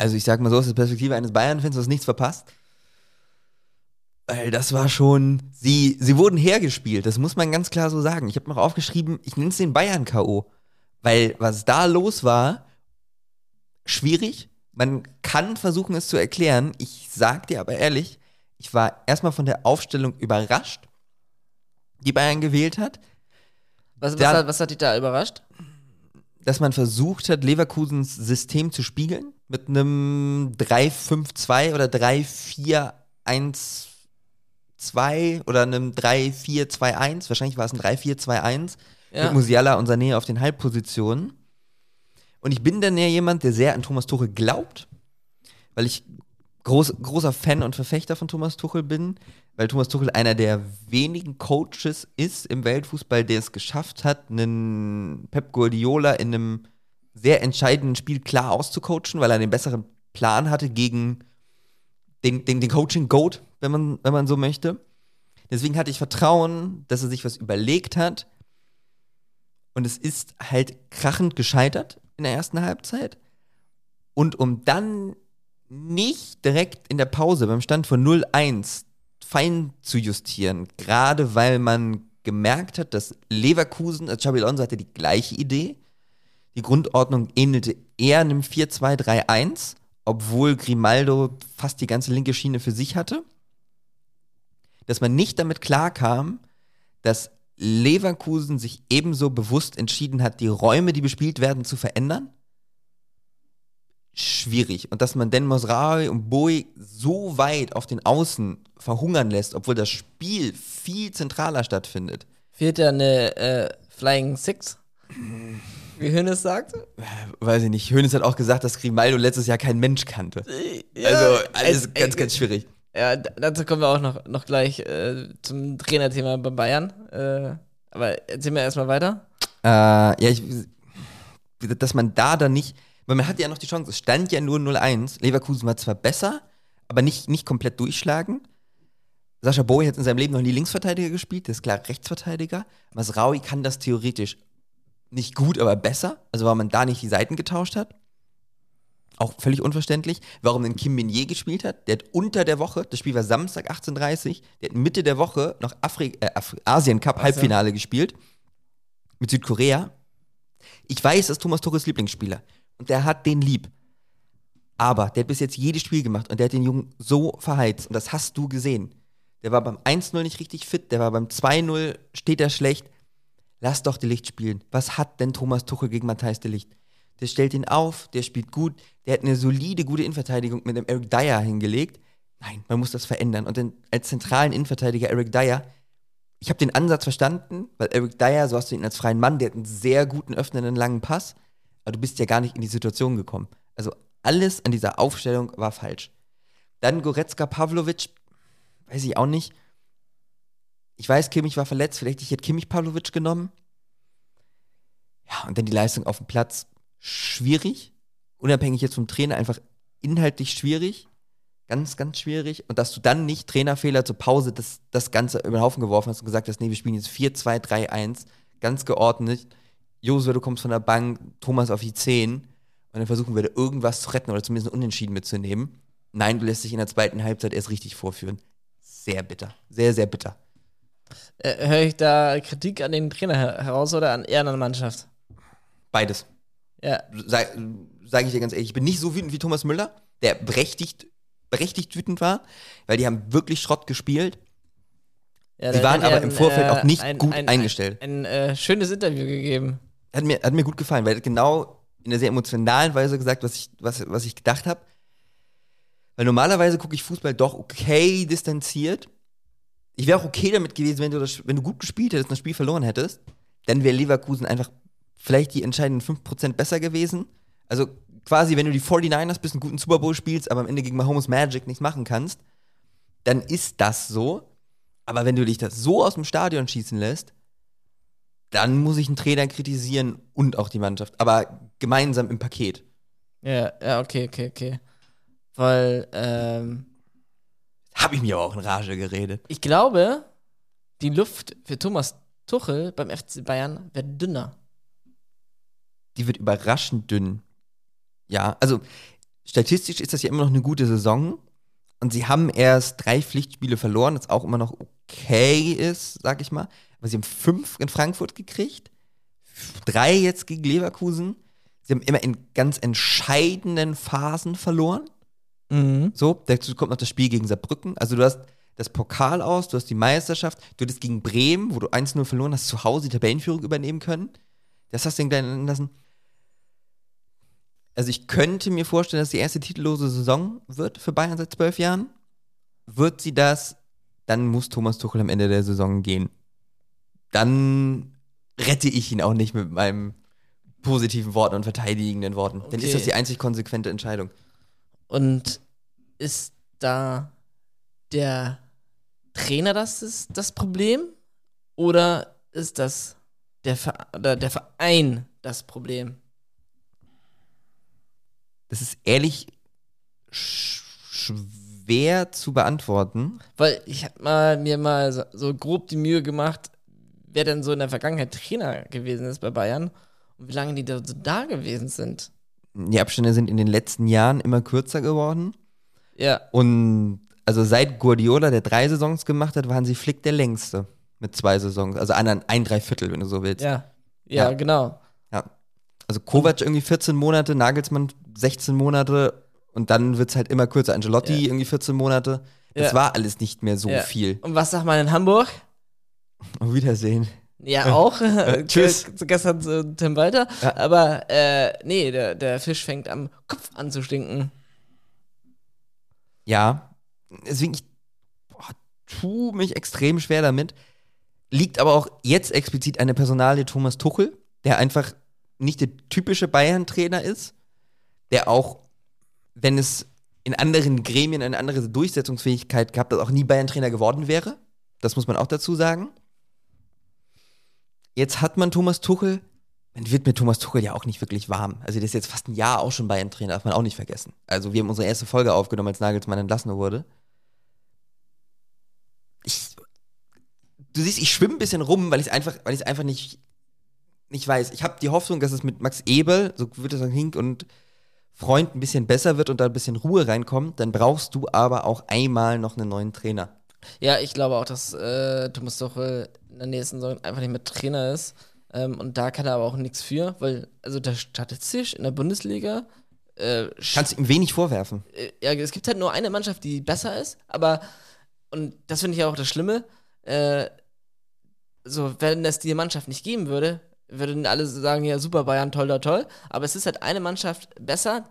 Also ich sag mal so, aus der Perspektive eines Bayern-Fans, du hast nichts verpasst. Weil das war schon, sie wurden hergespielt, das muss man ganz klar so sagen. Ich habe noch aufgeschrieben, ich nenne es den Bayern-K.O. Weil was da los war, schwierig. Man kann versuchen, es zu erklären. Ich sag dir aber ehrlich, ich war erstmal von der Aufstellung überrascht, die Bayern gewählt hat. Was hat dich da überrascht? Dass man versucht hat, Leverkusens System zu spiegeln mit einem 3-5-2 oder 3-4-1-2 oder einem 3-4-2-1. Wahrscheinlich war es ein 3-4-2-1 mit Musiala und Sané auf den Halbpositionen. Und ich bin dann ja jemand, der sehr an Thomas Tuchel glaubt, weil ich großer Fan und Verfechter von Thomas Tuchel bin, weil Thomas Tuchel einer der wenigen Coaches ist im Weltfußball, der es geschafft hat, einen Pep Guardiola in einem sehr entscheidenden Spiel klar auszucoachen, weil er den besseren Plan hatte gegen den Coaching-Goat, wenn man so möchte. Deswegen hatte ich Vertrauen, dass er sich was überlegt hat. Und es ist halt krachend gescheitert in der ersten Halbzeit. Und um dann nicht direkt in der Pause beim Stand von 0-1 fein zu justieren, gerade weil man gemerkt hat, dass Leverkusen, also Xabi Alonso hatte die gleiche Idee. Die Grundordnung ähnelte eher einem 4-2-3-1, obwohl Grimaldo fast die ganze linke Schiene für sich hatte. Dass man nicht damit klarkam, dass Leverkusen sich ebenso bewusst entschieden hat, die Räume, die bespielt werden, zu verändern. Schwierig. Und dass man Den Mosraoui und Boey so weit auf den Außen verhungern lässt, obwohl das Spiel viel zentraler stattfindet. Fehlt ja eine Flying Six, wie Hoeneß sagt? Weiß ich nicht. Hoeneß hat auch gesagt, dass Grimaldo letztes Jahr kein Mensch kannte. Ja, also alles ganz schwierig. Ja, dazu kommen wir auch noch gleich zum Trainerthema bei Bayern. Aber erzähl mir erstmal weiter. Dass man da dann nicht, weil man hatte ja noch die Chance, es stand ja nur 0-1. Leverkusen war zwar besser, aber nicht komplett durchschlagen. Sascha Boey hat in seinem Leben noch nie Linksverteidiger gespielt, der ist klar Rechtsverteidiger. Masraoui kann das theoretisch nicht gut, aber besser. Also weil man da nicht die Seiten getauscht hat. Auch völlig unverständlich, warum denn Kim Min-jae gespielt hat. Der hat unter der Woche, das Spiel war Samstag 18:30 Uhr, der hat Mitte der Woche noch Asien-Cup-Halbfinale gespielt mit Südkorea. Ich weiß, das ist Thomas Tuchels Lieblingsspieler und der hat den lieb. Aber der hat bis jetzt jedes Spiel gemacht und der hat den Jungen so verheizt und das hast du gesehen. Der war beim 1-0 nicht richtig fit, der war beim 2-0 steht er schlecht. Lass doch De Ligt spielen. Was hat denn Thomas Tuchel gegen Matthijs De Ligt? Der stellt ihn auf, der spielt gut, der hat eine solide, gute Innenverteidigung mit dem Eric Dyer hingelegt. Nein, man muss das verändern. Und dann als zentralen Innenverteidiger Eric Dyer, ich habe den Ansatz verstanden, weil Eric Dyer, so hast du ihn als freien Mann, der hat einen sehr guten, öffnenden, langen Pass, aber du bist ja gar nicht in die Situation gekommen. Also alles an dieser Aufstellung war falsch. Dann Goretzka, Pavlovic, weiß ich auch nicht. Ich weiß, Kimmich war verletzt, vielleicht hätte Kimmich Pavlovic genommen. Ja, und dann die Leistung auf dem Platz, schwierig, unabhängig jetzt vom Trainer, einfach inhaltlich schwierig, ganz, ganz schwierig. Und dass du dann nicht Trainerfehler zur Pause das Ganze über den Haufen geworfen hast und gesagt hast, nee, wir spielen jetzt 4-2-3-1, ganz geordnet. Josua, du kommst von der Bank, Thomas auf die 10 und dann versuchen wir da irgendwas zu retten oder zumindest ein Unentschieden mitzunehmen. Nein, du lässt dich in der zweiten Halbzeit erst richtig vorführen. Sehr bitter, sehr, sehr bitter. Höre ich da Kritik an den Trainer heraus oder eher an der Mannschaft? Beides. Ja. Sage ich dir ganz ehrlich, ich bin nicht so wütend wie Thomas Müller, der berechtigt wütend war, weil die haben wirklich Schrott gespielt. Ja, sie waren aber im Vorfeld auch nicht gut eingestellt. Ein schönes Interview gegeben. Hat mir gut gefallen, weil er genau in einer sehr emotionalen Weise gesagt, was ich gedacht habe. Weil normalerweise gucke ich Fußball doch okay distanziert. Ich wäre auch okay damit gewesen, wenn du gut gespielt hättest und das Spiel verloren hättest, dann wäre Leverkusen einfach vielleicht die entscheidenden 5% besser gewesen. Also quasi, wenn du die 49ers bist, einen guten Super Bowl spielst, aber am Ende gegen Mahomes Magic nichts machen kannst, dann ist das so. Aber wenn du dich das so aus dem Stadion schießen lässt, dann muss ich einen Trainer kritisieren und auch die Mannschaft. Aber gemeinsam im Paket. Ja, okay. Weil, habe ich mir aber auch in Rage geredet. Ich glaube, die Luft für Thomas Tuchel beim FC Bayern wird dünner. Die wird überraschend dünn. Ja, also statistisch ist das ja immer noch eine gute Saison. Und sie haben erst 3 Pflichtspiele verloren, was auch immer noch okay ist, sag ich mal. Aber sie haben 5 in Frankfurt gekriegt, 3 jetzt gegen Leverkusen. Sie haben immer in ganz entscheidenden Phasen verloren. So, dazu kommt noch das Spiel gegen Saarbrücken. Also du hast das Pokal aus, du hast die Meisterschaft, du hattest gegen Bremen, wo du 1-0 verloren hast, zu Hause die Tabellenführung übernehmen können. Das hast du dann lassen. Also ich könnte mir vorstellen, dass die erste titellose Saison wird für Bayern seit 12 Jahren. Wird sie das, dann muss Thomas Tuchel am Ende der Saison gehen. Dann rette ich ihn auch nicht mit meinem positiven Worten und verteidigenden Worten. Okay. Dann ist das die einzig konsequente Entscheidung. Und ist da der Trainer das Problem? Oder ist das der Verein das Problem? Das ist ehrlich schwer zu beantworten. Weil ich habe mir mal so grob die Mühe gemacht, wer denn so in der Vergangenheit Trainer gewesen ist bei Bayern und wie lange die da so da gewesen sind. Die Abstände sind in den letzten Jahren immer kürzer geworden. Ja. Und also seit Guardiola, der 3 Saisons gemacht hat, waren sie Flick der längste mit 2 Saisons. Also ein 3/4, wenn du so willst. Ja, genau. Ja. Also Kovac irgendwie 14 Monate, Nagelsmann 16 Monate und dann wird es halt immer kürzer. Ancelotti irgendwie 14 Monate. Das war alles nicht mehr so viel. Und was sagt man in Hamburg? Auf Wiedersehen. Ja, auch. Tschüss. Gestern zu Tim Walter. Ja. Aber nee, der Fisch fängt am Kopf an zu stinken. Ja. Deswegen, ich tue mich extrem schwer damit. Liegt aber auch jetzt explizit an der Personalie Thomas Tuchel, der einfach nicht der typische Bayern-Trainer ist, der auch, wenn es in anderen Gremien eine andere Durchsetzungsfähigkeit gehabt hat, auch nie Bayern-Trainer geworden wäre. Das muss man auch dazu sagen. Jetzt hat man Thomas Tuchel, man wird mit Thomas Tuchel ja auch nicht wirklich warm. Also der ist jetzt fast ein Jahr auch schon Bayern-Trainer, darf man auch nicht vergessen. Also wir haben unsere erste Folge aufgenommen, als Nagelsmann entlassen wurde. Du siehst, ich schwimme ein bisschen rum, weil ich es einfach nicht weiß. Ich habe die Hoffnung, dass es mit Max Eberl, so wird es sagen, Hink und Freund ein bisschen besser wird und da ein bisschen Ruhe reinkommt. Dann brauchst du aber auch einmal noch einen neuen Trainer. Ja, ich glaube auch, dass Thomas Tuchel in der nächsten Saison einfach nicht mehr Trainer ist. Und da kann er aber auch nichts für, weil, also der statistisch in der Bundesliga kannst du ihm wenig vorwerfen. Ja, es gibt halt nur eine Mannschaft, die besser ist, aber, und das finde ich ja auch das Schlimme, so, wenn es die Mannschaft nicht geben würde, würden alle sagen, ja, super, Bayern, toll, aber es ist halt eine Mannschaft besser,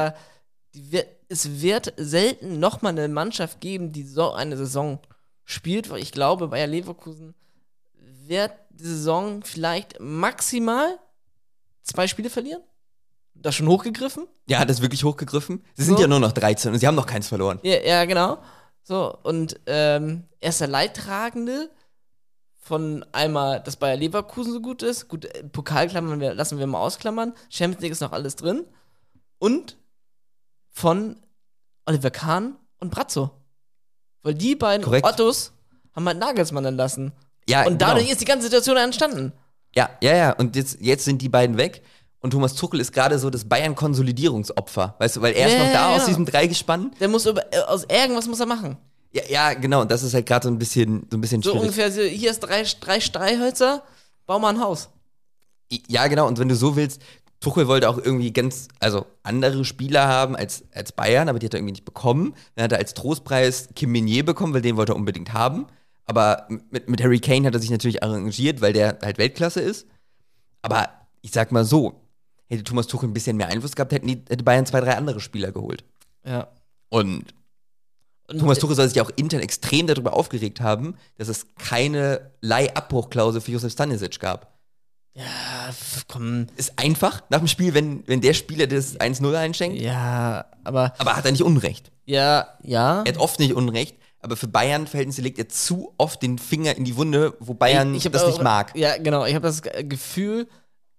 es wird selten nochmal eine Mannschaft geben, die so eine Saison spielt, weil ich glaube, Bayer Leverkusen wird die Saison vielleicht maximal 2 Spiele verlieren. Das schon hochgegriffen? Ja, das ist wirklich hochgegriffen. Sie sind ja nur noch 13 und sie haben noch keins verloren. Ja, genau. So, und er ist der Leidtragende von einmal, dass Bayer Leverkusen so gut ist. Gut, Pokalklammern lassen wir mal ausklammern. Champions League ist noch alles drin. Und von Oliver Kahn und Brazzo. Weil die beiden Ottos haben halt Nagelsmann entlassen. Ja, und dadurch ist die ganze Situation entstanden. Ja. Und jetzt sind die beiden weg. Und Thomas Tuchel ist gerade so das Bayern-Konsolidierungsopfer. Weißt du, weil er ist noch da aus diesem Dreigespann. Der muss aus irgendwas muss er machen. Ja, genau. Und das ist halt gerade so ein bisschen schwierig. So ungefähr, hier ist drei Streichhölzer, bau mal ein Haus. Ja, genau. Und wenn du so willst, Tuchel wollte auch irgendwie andere Spieler haben als Bayern, aber die hat er irgendwie nicht bekommen. Dann hat er als Trostpreis Kim Min-jae bekommen, weil den wollte er unbedingt haben. Aber mit Harry Kane hat er sich natürlich arrangiert, weil der halt Weltklasse ist. Aber ich sag mal so, hätte Thomas Tuchel ein bisschen mehr Einfluss gehabt, hätte Bayern 2, 3 andere Spieler geholt. Ja. Und Thomas Tuchel soll sich ja auch intern extrem darüber aufgeregt haben, dass es keine Leihabbruchklausel für Josef Stanisic gab. Ja, komm. Ist einfach nach dem Spiel, wenn der Spieler das 1-0 einschenkt. Ja, aber hat er nicht Unrecht. Ja. Er hat oft nicht Unrecht, aber für Bayern-Verhältnisse legt er zu oft den Finger in die Wunde, wo Bayern das nicht mag. Ja, genau. Ich habe das Gefühl,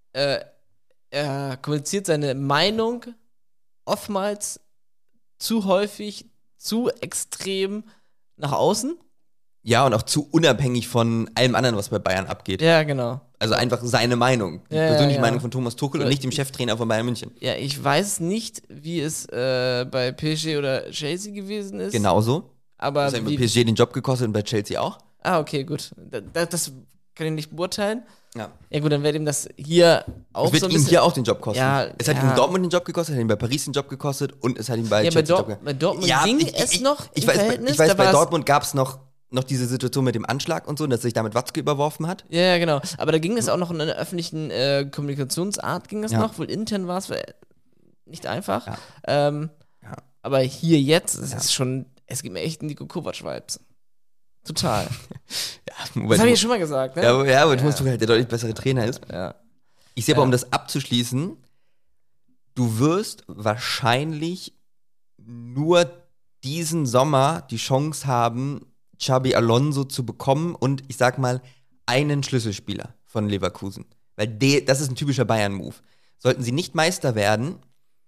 er kommuniziert seine Meinung oftmals zu häufig, zu extrem nach außen. Ja, und auch zu unabhängig von allem anderen, was bei Bayern abgeht. Ja, genau. Also einfach seine Meinung. Die Ja, persönliche ja. Meinung von Thomas Tuchel und nicht dem Cheftrainer von Bayern München. Ja, ich weiß nicht, wie es bei PSG oder Chelsea gewesen ist. Genauso. Aber Das hat bei PSG den Job gekostet und bei Chelsea auch. okay, gut. Das kann ich nicht beurteilen. Ja. Ja gut, dann wird ihm das hier auch Es wird so ein ihm bisschen... hier auch den Job kosten. Ja, es hat ihm in Dortmund den Job gekostet, es hat ihm bei Paris den Job gekostet und es hat ihm bei Ja, bei, Chelsea den Job gekostet. bei Dortmund ging es noch im Ich weiß, Verhältnis. bei da war's- Dortmund gab es noch diese Situation mit dem Anschlag und so, dass sich damit Watzke überworfen hat. Ja, genau. Aber da ging es auch noch in einer öffentlichen Kommunikationsart, ging es Ja. noch. Wohl intern war es nicht einfach. Ja. Ja. Aber hier jetzt, es ist schon, es gibt mir echt Nico Kovac-Vibes. Total. Das habe ich ja schon mal gesagt, ne? Ja, aber Thomas Tuchel halt der deutlich bessere Trainer ist. Ja. Ich sehe aber, um das abzuschließen, du wirst wahrscheinlich nur diesen Sommer die Chance haben, Xabi Alonso zu bekommen und ich sag mal, einen Schlüsselspieler von Leverkusen. Weil das ist ein typischer Bayern-Move. Sollten sie nicht Meister werden,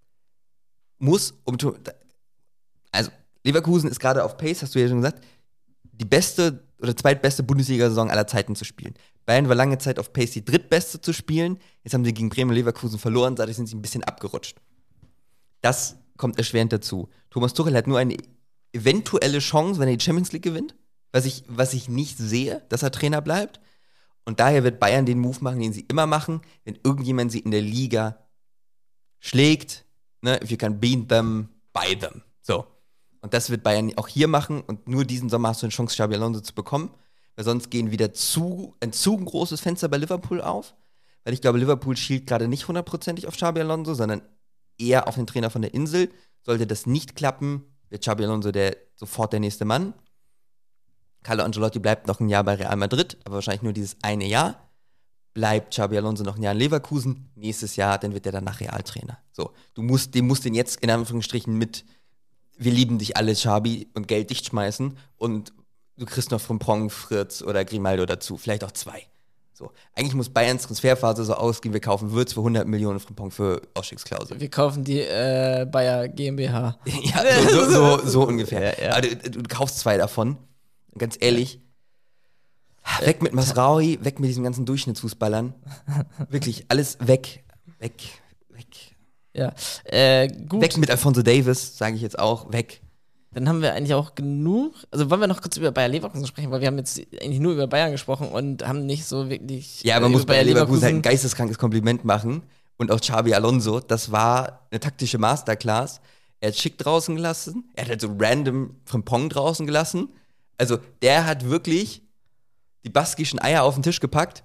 also Leverkusen ist gerade auf Pace, hast du ja schon gesagt, die beste oder zweitbeste Bundesliga-Saison aller Zeiten zu spielen. Bayern war lange Zeit auf Pace, die drittbeste zu spielen. Jetzt haben sie gegen Bremen und Leverkusen verloren, dadurch sind sie ein bisschen abgerutscht. Das kommt erschwerend dazu. Thomas Tuchel hat nur eine eventuelle Chance, wenn er die Champions League gewinnt, was ich nicht sehe, dass er Trainer bleibt. Und daher wird Bayern den Move machen, den sie immer machen, wenn irgendjemand sie in der Liga schlägt, ne, if you can beat them, buy them. So. Und das wird Bayern auch hier machen und nur diesen Sommer hast du eine Chance, Xabi Alonso zu bekommen, weil sonst gehen wieder ein zu großes Fenster bei Liverpool auf, weil ich glaube, Liverpool schielt gerade nicht 100%ig auf Xabi Alonso, sondern eher auf den Trainer von der Insel. Sollte das nicht klappen, wird Xabi Alonso sofort der nächste Mann. Carlo Ancelotti bleibt noch ein Jahr bei Real Madrid, aber wahrscheinlich nur dieses eine Jahr. Bleibt Xabi Alonso noch ein Jahr in Leverkusen, nächstes Jahr, dann wird er danach Realtrainer. So, du musst den jetzt in Anführungsstrichen mit wir lieben dich alle, Xabi, und Geld dicht schmeißen und du kriegst noch Frimpong, Fritz oder Grimaldo dazu, vielleicht auch 2. So, eigentlich muss Bayerns Transferphase so ausgehen, wir kaufen Würz für 100 Millionen, Frimpong für Ausstiegsklausel. Wir kaufen die Bayer GmbH. Ja, so ungefähr. Ja. Aber du kaufst 2 davon, ganz ehrlich. Weg mit Masraoui, weg mit diesen ganzen Durchschnittsfußballern. Wirklich, alles weg. Ja, gut. Weg mit Alphonso Davies, sage ich jetzt auch, weg. Dann haben wir eigentlich auch genug. Also wollen wir noch kurz über Bayer Leverkusen sprechen, weil wir haben jetzt eigentlich nur über Bayern gesprochen und haben nicht so wirklich. Ja, man muss Bayer Leverkusen halt ein geisteskrankes Kompliment machen. Und auch Xabi Alonso, das war eine taktische Masterclass. Er hat Schick draußen gelassen, er hat halt so random Frimpong draußen gelassen. Also der hat wirklich die baskischen Eier auf den Tisch gepackt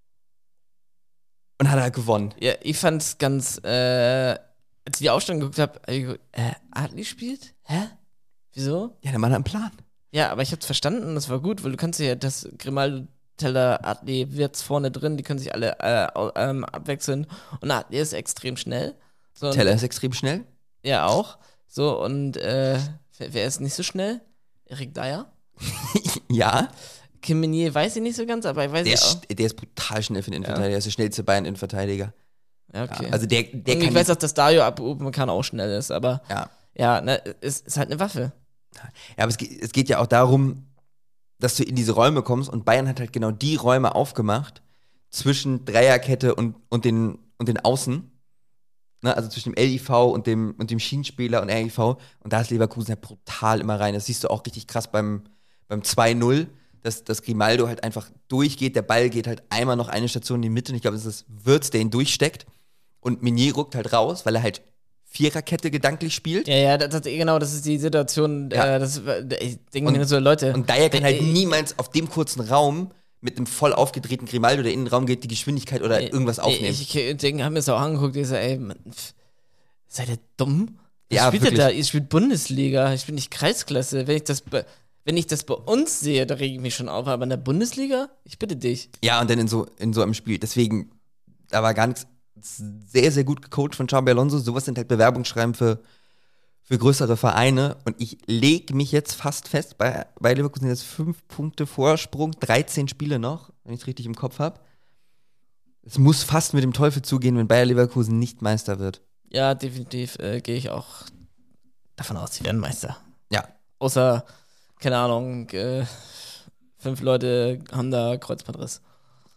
und hat halt gewonnen. Ja, ich fand's ganz, als ich die Aufstellung geguckt habe, Adli spielt? Hä? Wieso? Ja, der Mann hat einen Plan. Ja, aber ich hab's verstanden, das war gut, weil du kannst ja das Grimaldo, Teller, Adli, Wirtz vorne drin, die können sich alle abwechseln und Adli ist extrem schnell. So, Teller ist extrem schnell. Ja, auch. So, und wer ist nicht so schnell? Erik Dyer? Ja. Kim Minier weiß ich nicht so ganz, aber ich weiß ja auch. Der ist brutal schnell für den Innenverteidiger. Der ist der schnellste Bayern-Innenverteidiger. Ja, okay. Ja, also der und kann. ich weiß auch, dass Dario Upamecano auch schnell ist, aber ja, ne, ist halt eine Waffe. Ja, aber es geht ja auch darum, dass du in diese Räume kommst und Bayern hat halt genau die Räume aufgemacht zwischen Dreierkette und den Außen. Ne, also zwischen dem LIV und dem Schienenspieler und RIV. Und da ist Leverkusen halt brutal immer rein. Das siehst du auch richtig krass beim 2-0, dass Grimaldo halt einfach durchgeht. Der Ball geht halt einmal noch eine Station in die Mitte. Und ich glaube, das ist Würz, der ihn durchsteckt. Und Meunier rückt halt raus, weil er halt Viererkette gedanklich spielt. Ja, genau, das ist die Situation. Ja. Ich denke mir so, Leute. Und Dyer kann halt niemals auf dem kurzen Raum mit einem voll aufgedrehten Grimaldo, der in den Raum geht, die Geschwindigkeit oder irgendwas aufnehmen. Ich habe mir das auch angeguckt, ich so, ey, Mann, seid ihr dumm? Ja, spielt wirklich. ihr da? Ihr spielt Bundesliga, ich bin nicht Kreisklasse. Wenn ich das bei uns sehe, da rege ich mich schon auf, aber in der Bundesliga? Ich bitte dich. Ja, und dann in so einem Spiel. Deswegen, da war gar nichts sehr, sehr gut gecoacht von Xabi Alonso. Sowas sind halt Bewerbungsschreiben für größere Vereine. Und ich lege mich jetzt fast fest, bei Leverkusen sind jetzt 5 Punkte Vorsprung, 13 Spiele noch, wenn ich es richtig im Kopf habe. Es muss fast mit dem Teufel zugehen, wenn Bayer Leverkusen nicht Meister wird. Ja, definitiv gehe ich auch davon aus, sie werden Meister. Ja. Außer, keine Ahnung, 5 Leute haben da Kreuzbandriss.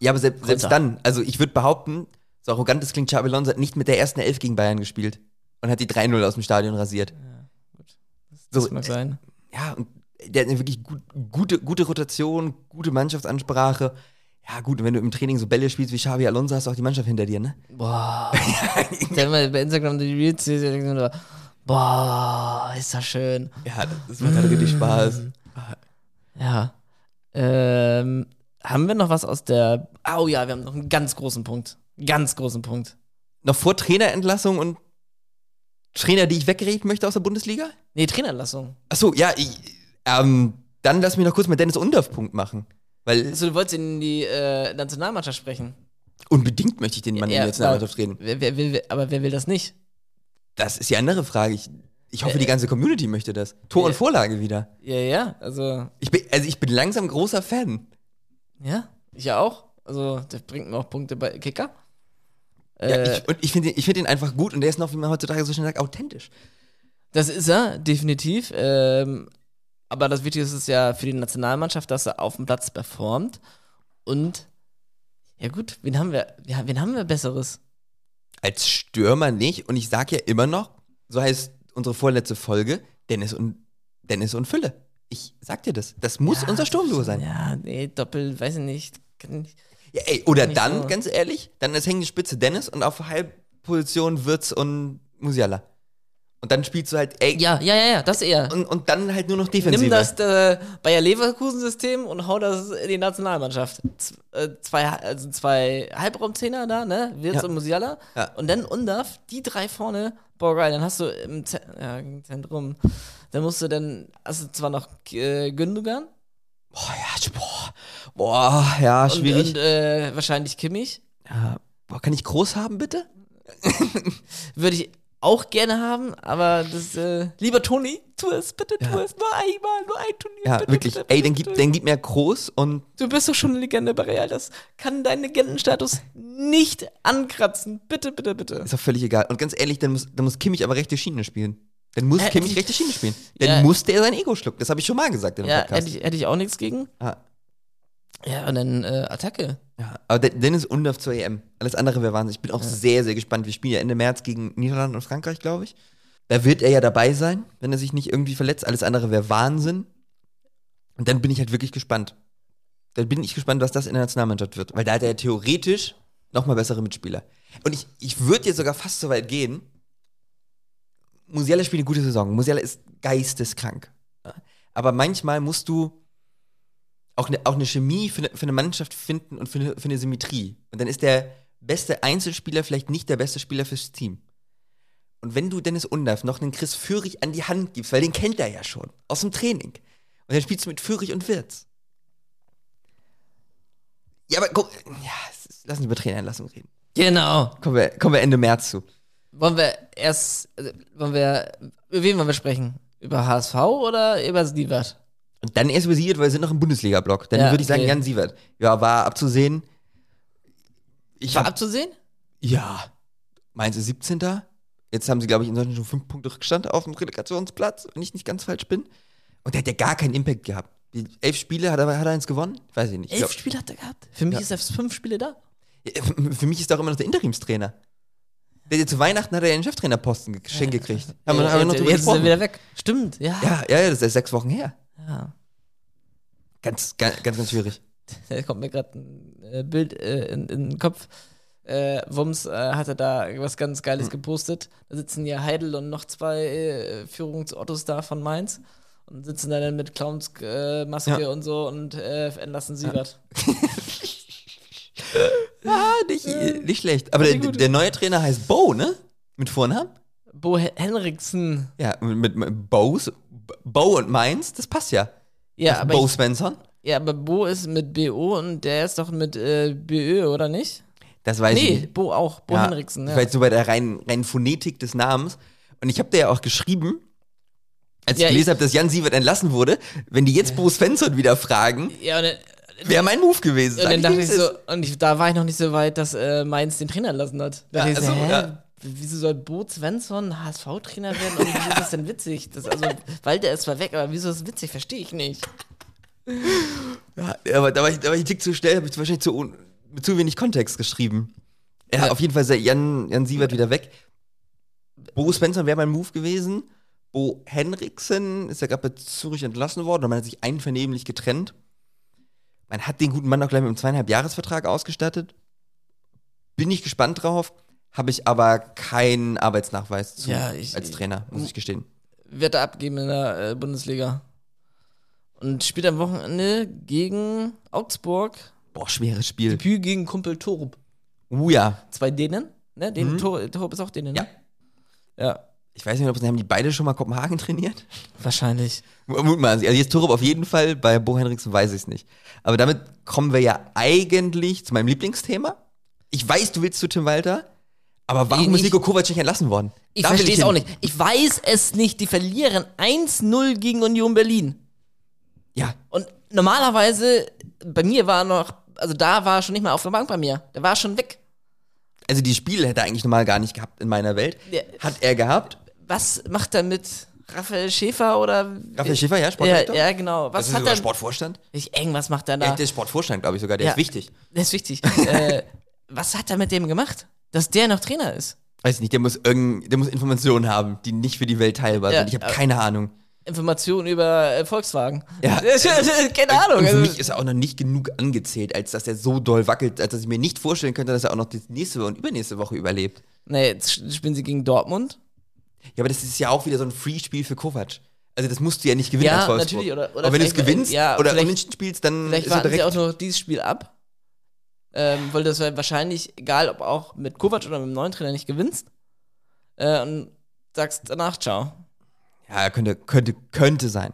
Ja, aber selbst dann, also ich würde behaupten, so arrogant es klingt, Xabi Alonso hat nicht mit der ersten Elf gegen Bayern gespielt und hat die 3-0 aus dem Stadion rasiert. Ja, gut. So, Das mag sein. Ja, und der hat eine wirklich gute Rotation, gute Mannschaftsansprache. Ja, gut, und wenn du im Training so Bälle spielst wie Xabi Alonso, hast du auch die Mannschaft hinter dir, ne? Boah. Der hat mal bei Instagram die Reels, boah, ist das schön. Ja, das macht halt richtig Spaß. Ja. Haben wir noch was aus der. Oh ja, wir haben noch einen ganz großen Punkt. Ganz großen Punkt. Noch vor Trainerentlassung und Trainer, die ich wegreden möchte aus der Bundesliga? Nee, Trainerentlassung. Achso, ja, dann lass mich noch kurz mit Dennis Undorf Punkt machen. Weil Also, du wolltest in die Nationalmannschaft sprechen. unbedingt möchte ich den Mann in die Nationalmannschaft reden. Aber wer will das nicht? Das ist die andere Frage. Ich hoffe, die ganze Community möchte das. Tor und Vorlage wieder. Ja, also. Ich bin langsam großer Fan. Ja, ich ja auch. Also, der bringt mir auch Punkte bei Kicker. Ja, ich finde ihn einfach gut und der ist noch, wie man heutzutage so schnell sagt, authentisch. Das ist er, definitiv. Aber das Wichtigste ist ja für die Nationalmannschaft, dass er auf dem Platz performt. Und, ja gut, wen haben wir Besseres? Als Stürmer nicht. Und ich sage ja immer noch, so heißt unsere vorletzte Folge, Dennis und Fülle. Ich sag dir das. Das muss unser Sturmduo sein. Ja, nee, Doppel, weiß ich nicht. Ja, oder nicht dann, so. ganz ehrlich, dann ist hängende Spitze Dennis und auf Halbposition Wirtz und Musiala. Und dann spielst du halt, Ja, das eher. und dann halt nur noch defensiv. Nimm das Bayer Leverkusen-System und hau das in die Nationalmannschaft. Zwei Halbraumzehner da, ne? Wirtz und Musiala. Ja. Und dann Undaf, die drei vorne. Boah, geil, dann hast du im Zentrum. Dann hast du zwar noch Gündogan. Schwierig. Und wahrscheinlich Kimmich. Ja, kann ich groß haben, bitte? Würde ich auch gerne haben, aber das, lieber Toni, tu es, bitte tu es, nur einmal, nur ein Turnier. Ja, bitte, wirklich. Bitte, Ey, bitte, dann gib mir groß und. Du bist doch schon eine Legende bei Real, das kann deinen Legendenstatus nicht ankratzen. Bitte, bitte, bitte. Ist doch völlig egal. Und ganz ehrlich, dann muss Kimmich aber rechte Schiene spielen. Dann muss Kimmich rechte Schiene spielen. Dann muss der sein Ego schlucken. Das habe ich schon mal gesagt in dem Podcast. Hätte ich auch nichts gegen. Ja, und dann Attacke. Ja, aber Dennis Undorf zur EM. Alles andere wäre Wahnsinn. Ich bin auch sehr, sehr gespannt. Wir spielen ja Ende März gegen Niederlande und Frankreich, glaube ich. Da wird er ja dabei sein, wenn er sich nicht irgendwie verletzt. Alles andere wäre Wahnsinn. Und dann bin ich halt wirklich gespannt. Dann bin ich gespannt, was das in der Nationalmannschaft wird. Weil da hat er ja theoretisch nochmal bessere Mitspieler. Und ich würde jetzt sogar fast so weit gehen. Musiala spielt eine gute Saison. Musiala ist geisteskrank. Aber manchmal musst du auch eine Chemie für eine Mannschaft finden und für eine Symmetrie. Und dann ist der beste Einzelspieler vielleicht nicht der beste Spieler fürs Team. Und wenn du Dennis Undorf noch einen Chris Führig an die Hand gibst, weil den kennt er ja schon, aus dem Training. Und dann spielst du mit Führig und Wirtz. Ja, aber guck, lass uns über Trainerentlassung reden. Genau. Kommen wir Ende März zu. Über wen wollen wir sprechen? Über HSV oder über Sievert? Und dann erst über Sievert, weil wir sind noch im Bundesliga-Block. Dann würde ich sagen, Jan Sievert. Ja, war abzusehen. War abzusehen? Ja. Mainz ist 17. Jetzt haben sie, glaube ich, in Deutschland schon 5 Punkte Rückstand auf dem Relegationsplatz, wenn ich nicht ganz falsch bin. Und der hat ja gar keinen Impact gehabt. Die 11 Spiele, hat er eins gewonnen? Weiß ich nicht. 11 Spiele hat er gehabt? Für mich ist er 5 Spiele da. Ja, für mich ist er auch immer noch der Interimstrainer. Zu Weihnachten hat er ja den Cheftrainerposten geschenkt gekriegt. Haben wir noch drüber gesprochen. Ist er wieder weg. Stimmt, ja. Ja, das ist 6 Wochen her. Ja. Ganz schwierig. Da kommt mir gerade ein Bild in den Kopf. Wums hatte da was ganz Geiles gepostet. Da sitzen ja Heidel und noch 2 Führungsottos da von Mainz und sitzen da dann mit Clownsmaske und so und entlassen Sievert. Nicht schlecht. Aber der neue Trainer heißt Bo, ne? Mit Vornamen? Bo Henriksen. Ja, mit Bo und Mainz, das passt ja. Ja, aber Bo Svensson. Ja, aber Bo ist mit BO und der ist doch mit BÖ, oder nicht? Das weiß ich nicht. Bo auch, Bo Henriksen. Ich war jetzt so bei der reinen Phonetik des Namens. Und ich habe dir ja auch geschrieben, als ich gelesen habe, dass Jan Sievert entlassen wurde, wenn die jetzt Bo Svensson wieder fragen, wäre mein Move gewesen. Und dann dachte ich so, da war ich noch nicht so weit, dass Mainz den Trainer entlassen hat. Da dachte ich so, wieso soll Bo Svensson HSV-Trainer werden und wieso ist das denn witzig? Walter ist zwar weg, aber wieso ist das witzig? Verstehe ich nicht. Ja, aber da war ich ein Tick zu schnell, habe ich wahrscheinlich mit zu wenig Kontext geschrieben. Ja, auf jeden Fall ist Jan Siewert wieder weg. Bo Svensson wäre mein Move gewesen. Bo Henriksen ist ja gerade bei Zürich entlassen worden und man hat sich einvernehmlich getrennt. Man hat den guten Mann auch gleich mit einem 2,5-Jahres-Vertrag ausgestattet. Bin ich gespannt drauf, habe ich aber keinen Arbeitsnachweis zu als Trainer, muss ich gestehen. Wird er abgeben in der Bundesliga. Und spielt am Wochenende gegen Augsburg. Boah, schweres Spiel. Debüt gegen Kumpel Torup. Ja. 2 Dänen, ne? Torup ist auch Dänen, ne? Ja. Ich weiß nicht, haben die beide schon mal Kopenhagen trainiert? Wahrscheinlich. Also jetzt Torup auf jeden Fall, bei Bo Henriksen weiß ich es nicht. Aber damit kommen wir ja eigentlich zu meinem Lieblingsthema. Ich weiß, du willst zu Tim Walter, aber warum ist Niko Kovac nicht entlassen worden? Ich verstehe es auch nicht. Ich weiß es nicht. Die verlieren 1-0 gegen Union Berlin. Ja. Und normalerweise, bei mir war da war er schon nicht mehr auf der Bank bei mir. Der war schon weg. Also die Spiele hätte er eigentlich normal gar nicht gehabt in meiner Welt. Ja. Hat er gehabt. Was macht er mit Raphael Schäfer oder? Raphael Schäfer, ja, Sportdirektor? Ja, genau. Was das ist sogar Sportvorstand? Irgendwas macht er da. Ja, der ist Sportvorstand, glaube ich sogar. Der ist wichtig. Der ist wichtig. Was hat er mit dem gemacht? Dass der noch Trainer ist? Weiß nicht, der muss Informationen haben, die nicht für die Welt teilbar sind. Ich habe keine Ahnung. Informationen über Volkswagen. Ja. Keine Ahnung. Und für mich ist er auch noch nicht genug angezählt, als dass er so doll wackelt, als dass ich mir nicht vorstellen könnte, dass er auch noch die nächste und übernächste Woche überlebt. Nee, jetzt spielen sie gegen Dortmund. Ja, aber das ist ja auch wieder so ein Free-Spiel für Kovac. Also das musst du ja nicht gewinnen als Wolfsburg. Natürlich. Oder aber wenn du es gewinnst oder unentschieden spielst, dann vielleicht ist er direkt... Vielleicht warten sie auch nur dieses Spiel ab. Weil das wäre wahrscheinlich, egal ob auch mit Kovac oder mit dem neuen Trainer nicht gewinnst. Und sagst danach ciao. Ja, könnte sein.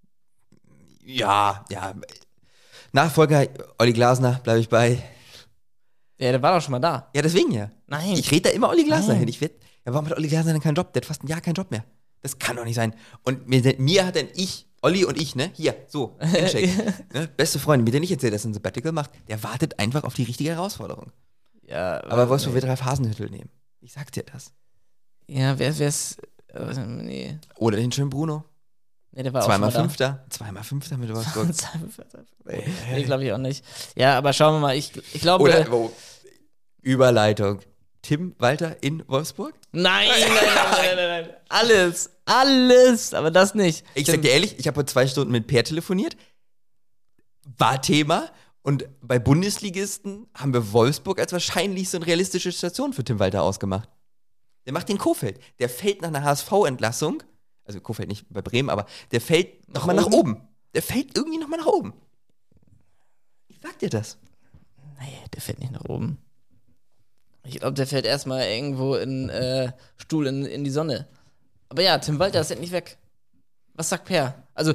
Ja. Nachfolger Olli Glasner, bleibe ich bei. Ja, der war doch schon mal da. Ja, deswegen ja. Nein. Ich rede da immer Olli Glasner hin. Warum hat Olli Glasner denn keinen Job? Der hat fast ein Jahr keinen Job mehr. Das kann doch nicht sein. Und mir hat dann Olli und ich, ne? Hier, so, Handshake. Ne? Beste Freunde, mit denen ich erzähle, dass er ein Sabbatical macht, der wartet einfach auf die richtige Herausforderung. Ja. Aber Wolfsburg wird Ralf Hasenhüttl nehmen. Ich sag dir das. Ja, wär's. Nee. Oder den schönen Bruno. Nee, der war Zweimal auch schon Fünfter. Zweimal Fünfter mit Wolfsburg. Nee, glaube ich auch nicht. Ja, aber schauen wir mal. Ich glaube. Oder, Überleitung. Tim Walter in Wolfsburg? Nein. Alles, aber das nicht. Ich sag dir ehrlich, ich habe vor 2 Stunden mit Per telefoniert. War Thema. Und bei Bundesligisten haben wir Wolfsburg als wahrscheinlichste und realistische Station für Tim Walter ausgemacht. Der macht den Kofeld. Der fällt nach einer HSV-Entlassung. Also Kofeld nicht bei Bremen, aber der fällt nochmal nach oben. Der fällt irgendwie nochmal nach oben. Ich sag dir das. Nee, der fällt nicht nach oben. Ich glaube, der fällt erstmal irgendwo in Stuhl in die Sonne. Aber ja, Tim Walter ist endlich weg. Was sagt Per? Also,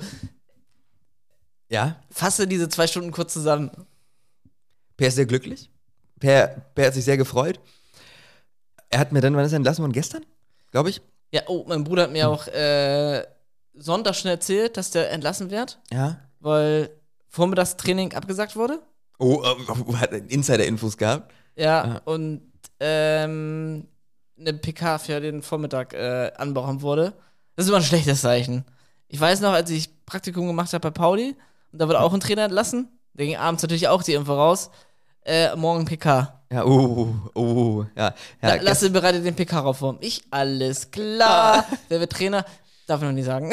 ja. Fasse diese 2 Stunden kurz zusammen. Per ist sehr glücklich. Per hat sich sehr gefreut. Er hat mir dann, wann ist er entlassen worden? Gestern? Glaube ich. Ja, mein Bruder hat mir auch Sonntag schon erzählt, dass der entlassen wird. Ja. Weil Vormittagstraining abgesagt wurde. Hat Insider-Infos gehabt. Ja, und eine PK für den Vormittag anberaumt wurde. Das ist immer ein schlechtes Zeichen. Ich weiß noch, als ich Praktikum gemacht habe bei Pauli, und da wurde auch ein Trainer entlassen. Da ging abends natürlich auch die Info raus. Morgen PK. Ja, ja. Lasse bereitet den PK rauf vor. Ich, alles klar. Wer wird Trainer? Darf ich noch nie sagen.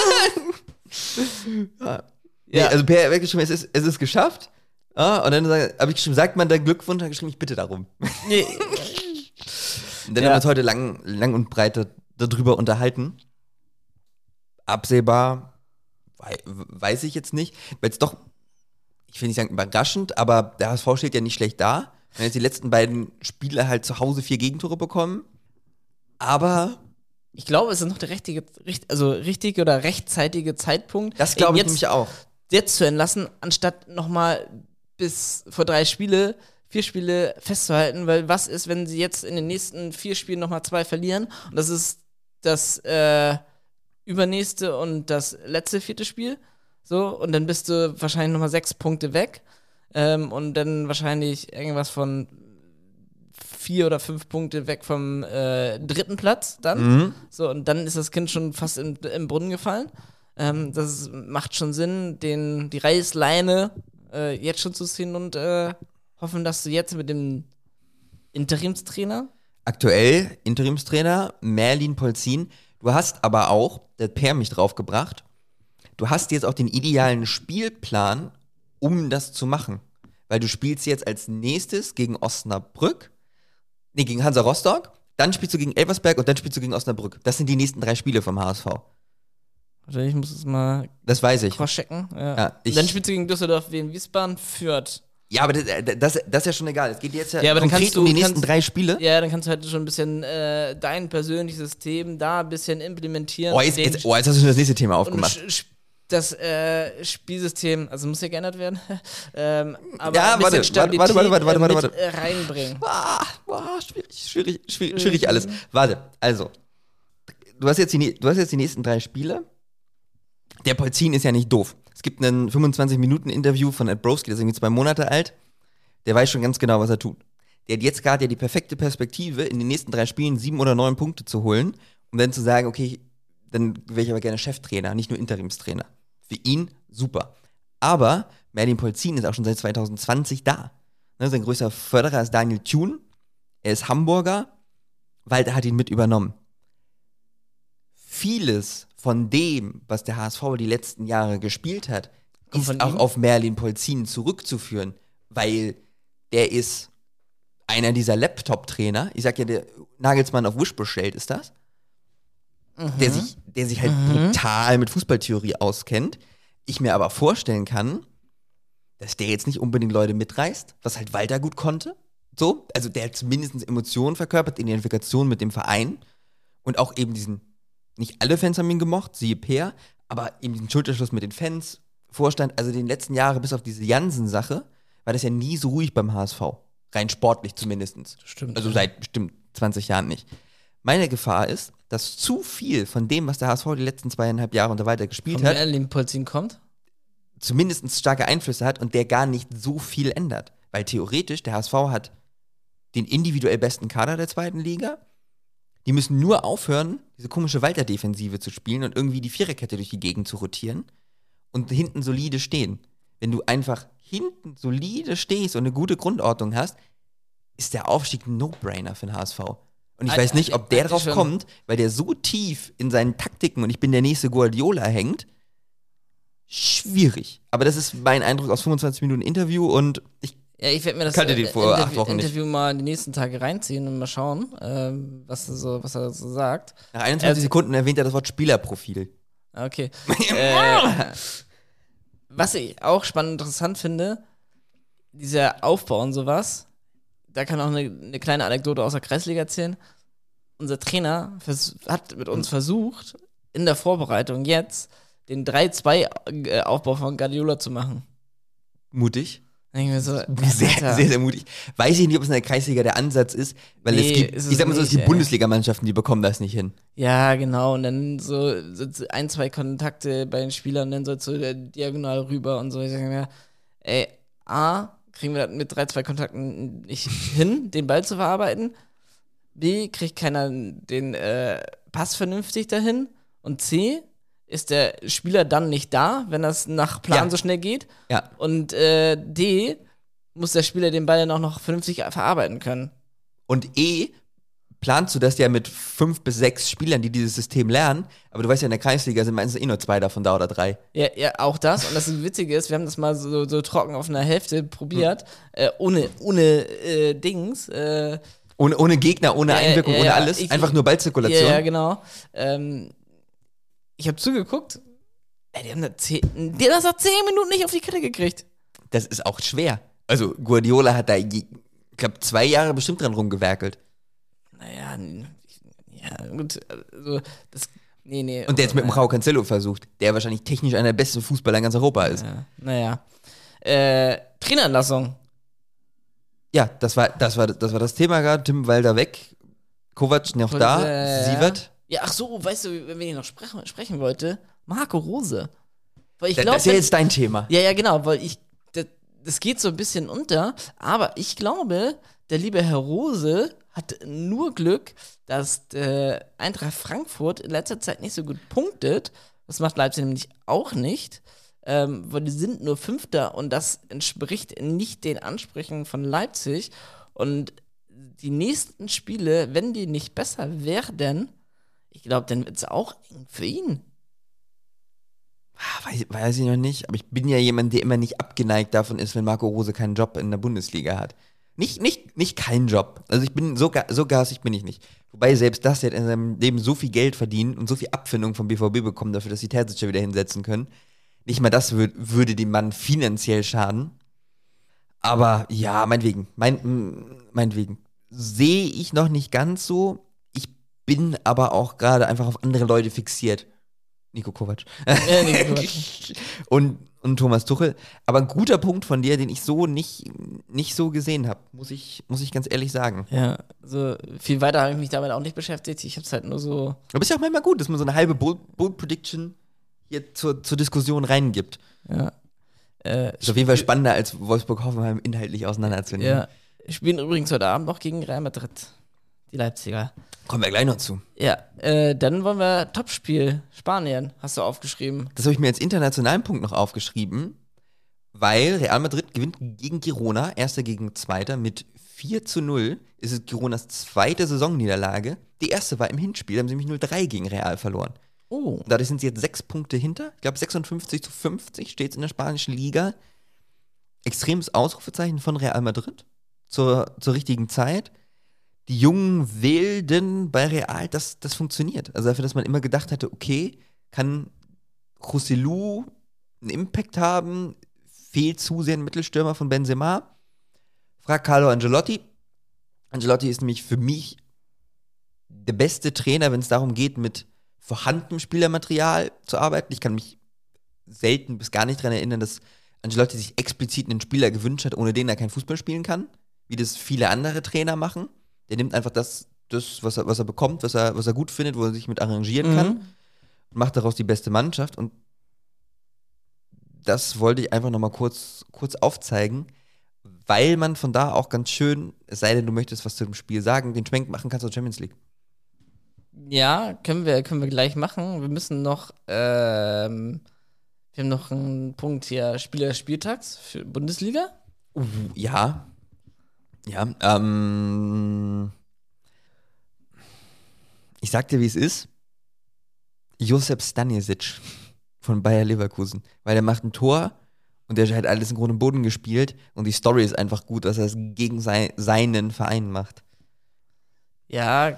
Ja. Nee, also Per hat geschrieben, es ist geschafft. Ah, und dann habe ich geschrieben, sagt man dann Glückwunsch? Hat geschrieben, ich bitte darum. Nee. Und dann haben wir uns heute lang und breit darüber unterhalten. Absehbar, weiß ich jetzt nicht. Weil es doch, ich will nicht sagen überraschend, aber der HSV steht ja nicht schlecht da. Wenn jetzt die letzten beiden Spiele halt zu Hause 4 Gegentore bekommen. Aber ich glaube, es ist noch der richtige oder rechtzeitige Zeitpunkt. Das glaube ich nämlich auch. Jetzt zu entlassen, anstatt nochmal bis vor 4 Spiele festzuhalten, weil was ist, wenn sie jetzt in den nächsten 4 Spielen nochmal 2 verlieren? Und das ist das übernächste und das letzte 4. Spiel. So, und dann bist du wahrscheinlich nochmal 6 Punkte weg. Und dann wahrscheinlich irgendwas von 4 oder 5 Punkte weg vom 3. Platz dann. Mhm. So, und dann ist das Kind schon fast im Brunnen gefallen. Das macht schon Sinn, die Reißleine jetzt schon zu ziehen und hoffen, dass du jetzt mit dem Interimstrainer. Aktuell Interimstrainer Merlin Polzin. Du hast aber auch, der hat Per mich draufgebracht, du hast jetzt auch den idealen Spielplan, um das zu machen. Weil du spielst jetzt als nächstes gegen Osnabrück, gegen Hansa Rostock, dann spielst du gegen Elversberg und dann spielst du gegen Osnabrück. Das sind die nächsten 3 Spiele vom HSV. Warte, ich muss es mal Das weiß ich. crosschecken. Ja. Ja, Und dann spielst du gegen Düsseldorf, Wien, Wiesbaden, Fürth. Ja, aber das ist ja schon egal. Es geht jetzt ja, aber dann konkret um die nächsten 3 Spiele. Ja, dann kannst du halt schon ein bisschen dein persönliches System da ein bisschen implementieren. Jetzt hast du schon das nächste Thema aufgemacht. Und das Spielsystem, also muss ja geändert werden, aber Ja, ein bisschen Stabilität warte. mit reinbringen. Schwierig alles. Warte, also, du hast jetzt die nächsten 3 Spiele. Der Polzin ist ja nicht doof. Es gibt ein 25-Minuten-Interview von Ed Broski, das ist irgendwie 2 Monate alt. Der weiß schon ganz genau, was er tut. Der hat jetzt gerade ja die perfekte Perspektive, in den nächsten 3 Spielen 7 oder 9 Punkte zu holen, um dann zu sagen, okay, dann wäre ich aber gerne Cheftrainer, nicht nur Interimstrainer. Für ihn super. Aber Merlin Polzin ist auch schon seit 2020 da. Ne, sein größter Förderer ist Daniel Thune. Er ist Hamburger. Walter hat ihn mit übernommen. Vieles von dem, was der HSV die letzten Jahre gespielt hat, ist auch auf Merlin Polzin zurückzuführen, weil der ist einer dieser Laptop-Trainer. Ich sag ja, der Nagelsmann auf Wish bestellt ist das. Der sich halt brutal mit Fußballtheorie auskennt. Ich mir aber vorstellen kann, dass der jetzt nicht unbedingt Leute mitreißt, was halt Walter gut konnte. So, also der hat zumindest Emotionen verkörpert, Identifikation mit dem Verein und auch eben diesen, nicht alle Fans haben ihn gemocht, siehe Peer, aber eben diesen Schulterschluss mit den Fans, Vorstand, also den letzten Jahre bis auf diese Jansen-Sache, war das ja nie so ruhig beim HSV. Rein sportlich zumindest. Stimmt. Also seit bestimmt 20 Jahren nicht. Meine Gefahr ist, dass zu viel von dem, was der HSV die letzten 2,5 Jahre unter Walter gespielt hat, Merlin Polzin kommt, zumindest starke Einflüsse hat und der gar nicht so viel ändert. Weil theoretisch, der HSV hat den individuell besten Kader der 2. Liga. Die müssen nur aufhören, diese komische Walter-Defensive zu spielen und irgendwie die Viererkette durch die Gegend zu rotieren und hinten solide stehen. Wenn du einfach hinten solide stehst und eine gute Grundordnung hast, ist der Aufstieg ein No-Brainer für den HSV. Und ich weiß nicht, ob der drauf kommt, weil der so tief in seinen Taktiken und ich bin der nächste Guardiola hängt. Schwierig. Aber das ist mein Eindruck aus 25 Minuten Interview und ich werde mir das kannte den vor 8 Wochen Interview mal die nächsten Tage reinziehen und mal schauen, was er so sagt. Nach 21 Sekunden erwähnt er das Wort Spielerprofil. Okay. Was ich auch spannend und interessant finde, dieser Aufbau und sowas, da kann auch eine kleine Anekdote aus der Kreisliga erzählen. Unser Trainer hat mit uns versucht, in der Vorbereitung jetzt den 3-2-Aufbau von Guardiola zu machen. Mutig. Denke mir so, sehr, sehr mutig. Weiß ich nicht, ob es in der Kreisliga der Ansatz ist, weil es gibt, ich sag mal so, es gibt Bundesligamannschaften, die bekommen das nicht hin. Ja, genau. Und dann so 1-2 Kontakte bei den Spielern und dann so diagonal rüber und so. Ich sage mir, kriegen wir das mit 3-2 Kontakten nicht hin, den Ball zu verarbeiten. B, kriegt keiner den Pass vernünftig dahin. Und C, ist der Spieler dann nicht da, wenn das nach Plan so schnell geht. Ja. Und D, muss der Spieler den Ball dann auch noch vernünftig verarbeiten können. Und E, planst du das ja mit 5 bis 6 Spielern, die dieses System lernen, aber du weißt ja, in der Kreisliga sind meistens nur 2 davon da oder 3. Ja, auch das. Und das Witzige ist, wir haben das mal so trocken auf einer Hälfte probiert, ohne Dings. Ohne Gegner, ohne Einwirkung, ohne alles. Einfach nur Ballzirkulation. Ja, genau. Ich habe zugeguckt, die haben das nach 10 Minuten nicht auf die Kette gekriegt. Das ist auch schwer. Also Guardiola hat da, ich glaube, 2 Jahre bestimmt dran rumgewerkelt. Naja, gut, also nee. Und der jetzt mit dem Raul Cancelo versucht, der wahrscheinlich technisch einer der besten Fußballer in ganz Europa ist. Ja, naja. Trainerentlassung. Ja, das war das Thema gerade. Tim Walter weg, Kovac noch da, Sievert. Ja, ach so, weißt du, wenn ich noch sprechen wollte, Marco Rose. Weil ich das ist ja jetzt dein Thema. Ja, genau, weil das geht so ein bisschen unter, aber ich glaube, der liebe Herr Rose hat nur Glück, dass Eintracht Frankfurt in letzter Zeit nicht so gut punktet. Das macht Leipzig nämlich auch nicht. weil die sind nur Fünfter und das entspricht nicht den Ansprüchen von Leipzig. Und die nächsten Spiele, wenn die nicht besser werden, ich glaube, dann wird es auch eng für ihn. Weiß ich noch nicht, aber ich bin ja jemand, der immer nicht abgeneigt davon ist, wenn Marco Rose keinen Job in der Bundesliga hat. Nicht keinen Job. Also ich bin so garstig bin ich nicht. Wobei selbst das, der hat in seinem Leben so viel Geld verdient und so viel Abfindung vom BVB bekommen dafür, dass die Terzic wieder hinsetzen können. Nicht mal das würde dem Mann finanziell schaden. Aber ja, meinetwegen. Sehe ich noch nicht ganz so. Ich bin aber auch gerade einfach auf andere Leute fixiert. Nico Kovac. Nico Kovac. und Thomas Tuchel. Aber ein guter Punkt von dir, den ich so nicht so gesehen habe, muss ich ganz ehrlich sagen. Ja, so viel weiter habe ich mich damit auch nicht beschäftigt. Ich habe es halt nur so. Aber ist ja auch manchmal gut, dass man so eine halbe Bold Prediction hier zur Diskussion reingibt. Ja. Ist auf jeden Fall spannender, als Wolfsburg-Hoffenheim inhaltlich auseinanderzunehmen. Ja. Spielen übrigens heute Abend noch gegen Real Madrid. Die Leipziger. Kommen wir gleich noch zu. Ja, dann wollen wir Topspiel Spanien, hast du aufgeschrieben. Das habe ich mir als internationalen Punkt noch aufgeschrieben, weil Real Madrid gewinnt gegen Girona, Erster gegen Zweiter mit 4:0. Es ist Gironas zweite Saisonniederlage. Die erste war im Hinspiel, da haben sie nämlich 0:3 gegen Real verloren. Oh. Und dadurch sind sie jetzt 6 Punkte hinter. Ich glaube 56:50 steht es in der spanischen Liga. Extremes Ausrufezeichen von Real Madrid zur richtigen Zeit. Die jungen Wilden bei Real, das funktioniert. Also dafür, dass man immer gedacht hatte, okay, kann Joselu einen Impact haben, fehlt zu sehr ein Mittelstürmer von Benzema. Frag Carlo Ancelotti. Ancelotti ist nämlich für mich der beste Trainer, wenn es darum geht, mit vorhandenem Spielermaterial zu arbeiten. Ich kann mich selten bis gar nicht daran erinnern, dass Ancelotti sich explizit einen Spieler gewünscht hat, ohne den er kein Fußball spielen kann, wie das viele andere Trainer machen. Der nimmt einfach das was er bekommt, was er gut findet, wo er sich mit arrangieren kann und macht daraus die beste Mannschaft. Und das wollte ich einfach nochmal kurz aufzeigen, weil man von da auch ganz schön, es sei denn, du möchtest was zu dem Spiel sagen, den Schwenk machen kannst zur Champions League. Ja, können wir gleich machen. Wir müssen noch, wir haben noch einen Punkt hier, Spieler des Spieltags für Bundesliga. Ja. Ja, ich sag dir, wie es ist. Josep Stanisic von Bayer Leverkusen. Weil der macht ein Tor und der hat alles im Grund und Boden gespielt und die Story ist einfach gut, dass er es gegen seinen Verein macht. Ja,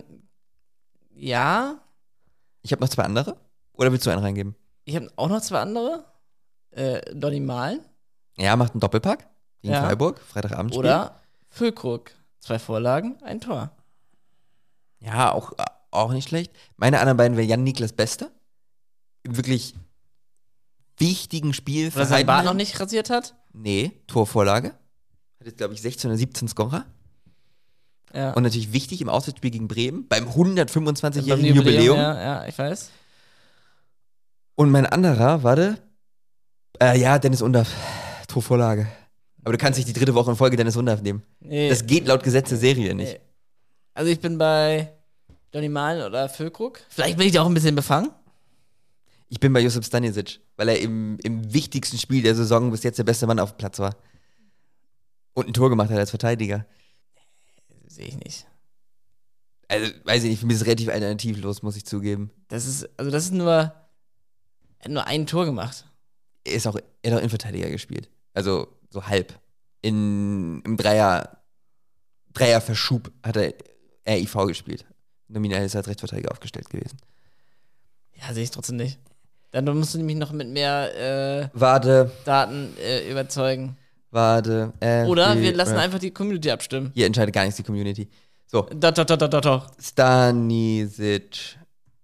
ja. Ich habe noch 2 andere. Oder willst du einen reingeben? Ich habe auch noch 2 andere. Donny Malen. Ja, macht einen Doppelpack gegen Ja. Freiburg, Freitagabendspiel. Oder Füllkrug. 2 Vorlagen, ein Tor. Ja, auch nicht schlecht. Meine anderen beiden wäre Jan-Niklas Bester. Im wirklich wichtigen Spiel für Weil er sein Bart Heidenheim. noch nicht rasiert hat. Nee, Torvorlage. Hat jetzt, glaube ich, 16 oder 17 Scorer. Ja. Und natürlich wichtig im Auswärtsspiel gegen Bremen, beim 125-jährigen Beim Jubiläum. Ja, ich weiß. Und mein anderer, Dennis Undaff. Torvorlage. Aber du kannst nicht die 3. Woche in Folge Dennis Undaff nehmen. Nee. Das geht laut Gesetz der Serie nicht. Nee. Also ich bin bei Donny Malen oder Füllkrug. Vielleicht bin ich da auch ein bisschen befangen. Ich bin bei Josip Stanisic, weil er im wichtigsten Spiel der Saison bis jetzt der beste Mann auf dem Platz war. Und ein Tor gemacht hat als Verteidiger. Sehe ich nicht. Also, weiß ich nicht, für mich ist es relativ alternativlos, muss ich zugeben. Das ist nur ein Tor gemacht. Er hat auch Innenverteidiger gespielt. Also so halb. Im Dreierverschub hat er RIV gespielt. Nominell ist er als Rechtsverteidiger aufgestellt gewesen. Ja, sehe ich trotzdem nicht. Dann musst du nämlich noch mit mehr Daten überzeugen. Oder wir lassen einfach die Community abstimmen. Hier entscheidet gar nichts die Community. So. Doch. Stanisic.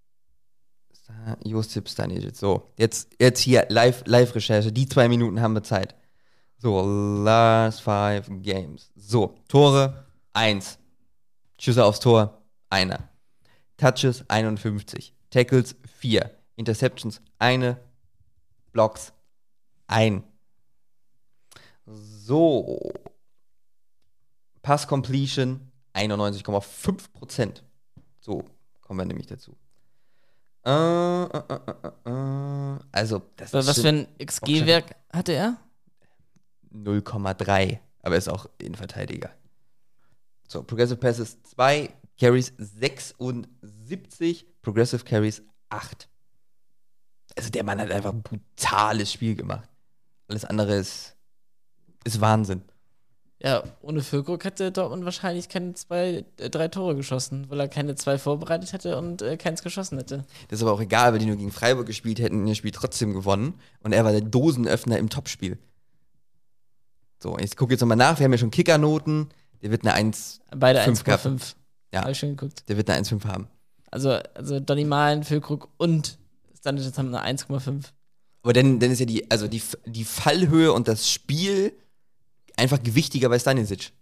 Josip Stanisic. So, jetzt hier Live-Recherche. Die 2 Minuten haben wir Zeit. So, last 5 games. So, Tore 1. Schüsse aufs Tor 1. Touches 51. Tackles 4. Interceptions 1. Blocks 1. So. Pass Completion 91,5%. So, kommen wir nämlich dazu. Also, das Was ist für ein XG-Wert hatte er? 0,3, aber ist auch Innenverteidiger. So, Progressive Passes 2, Carries 76, Progressive Carries 8. Also der Mann hat einfach ein brutales Spiel gemacht. Alles andere ist Wahnsinn. Ja, ohne Füllkrug hätte Dortmund wahrscheinlich keine 3 Tore geschossen, weil er keine 2 vorbereitet hätte und keins geschossen hätte. Das ist aber auch egal, weil die nur gegen Freiburg gespielt hätten, ihr Spiel trotzdem gewonnen. Und er war der Dosenöffner im Topspiel. So, ich gucke jetzt nochmal nach. Wir haben ja schon Kickernoten. Der wird eine 1,5 Beide gehabt. 1,5. Ja. Habe ich schon geguckt. Der wird eine 1,5 haben. Also Donny Malen, Füllkrug und Stanisic haben eine 1,5. Aber dann ist ja die Fallhöhe und das Spiel einfach gewichtiger bei Stanisic.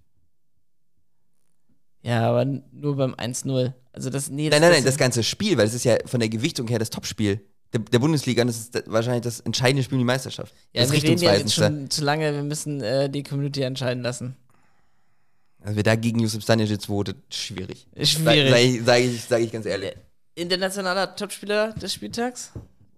Ja, aber nur beim 1-0. Also Nein, das ganze Spiel, weil es ist ja von der Gewichtung her das Topspiel der Bundesliga und das ist wahrscheinlich das entscheidende Spiel um die Meisterschaft. Ja, das wir reden ja jetzt schon zu lange, wir müssen die Community entscheiden lassen. Also wer dagegen Jusuf Stanisic votet, schwierig. Schwierig. Sag ich ganz ehrlich. Internationaler Topspieler des Spieltags?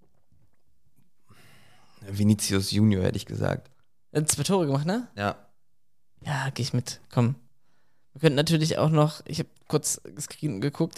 Vinicius Junior, hätte ich gesagt. 2 Tore gemacht, ne? Ja. Ja, geh ich mit. Komm. Wir könnten natürlich auch noch, ich habe kurz geguckt,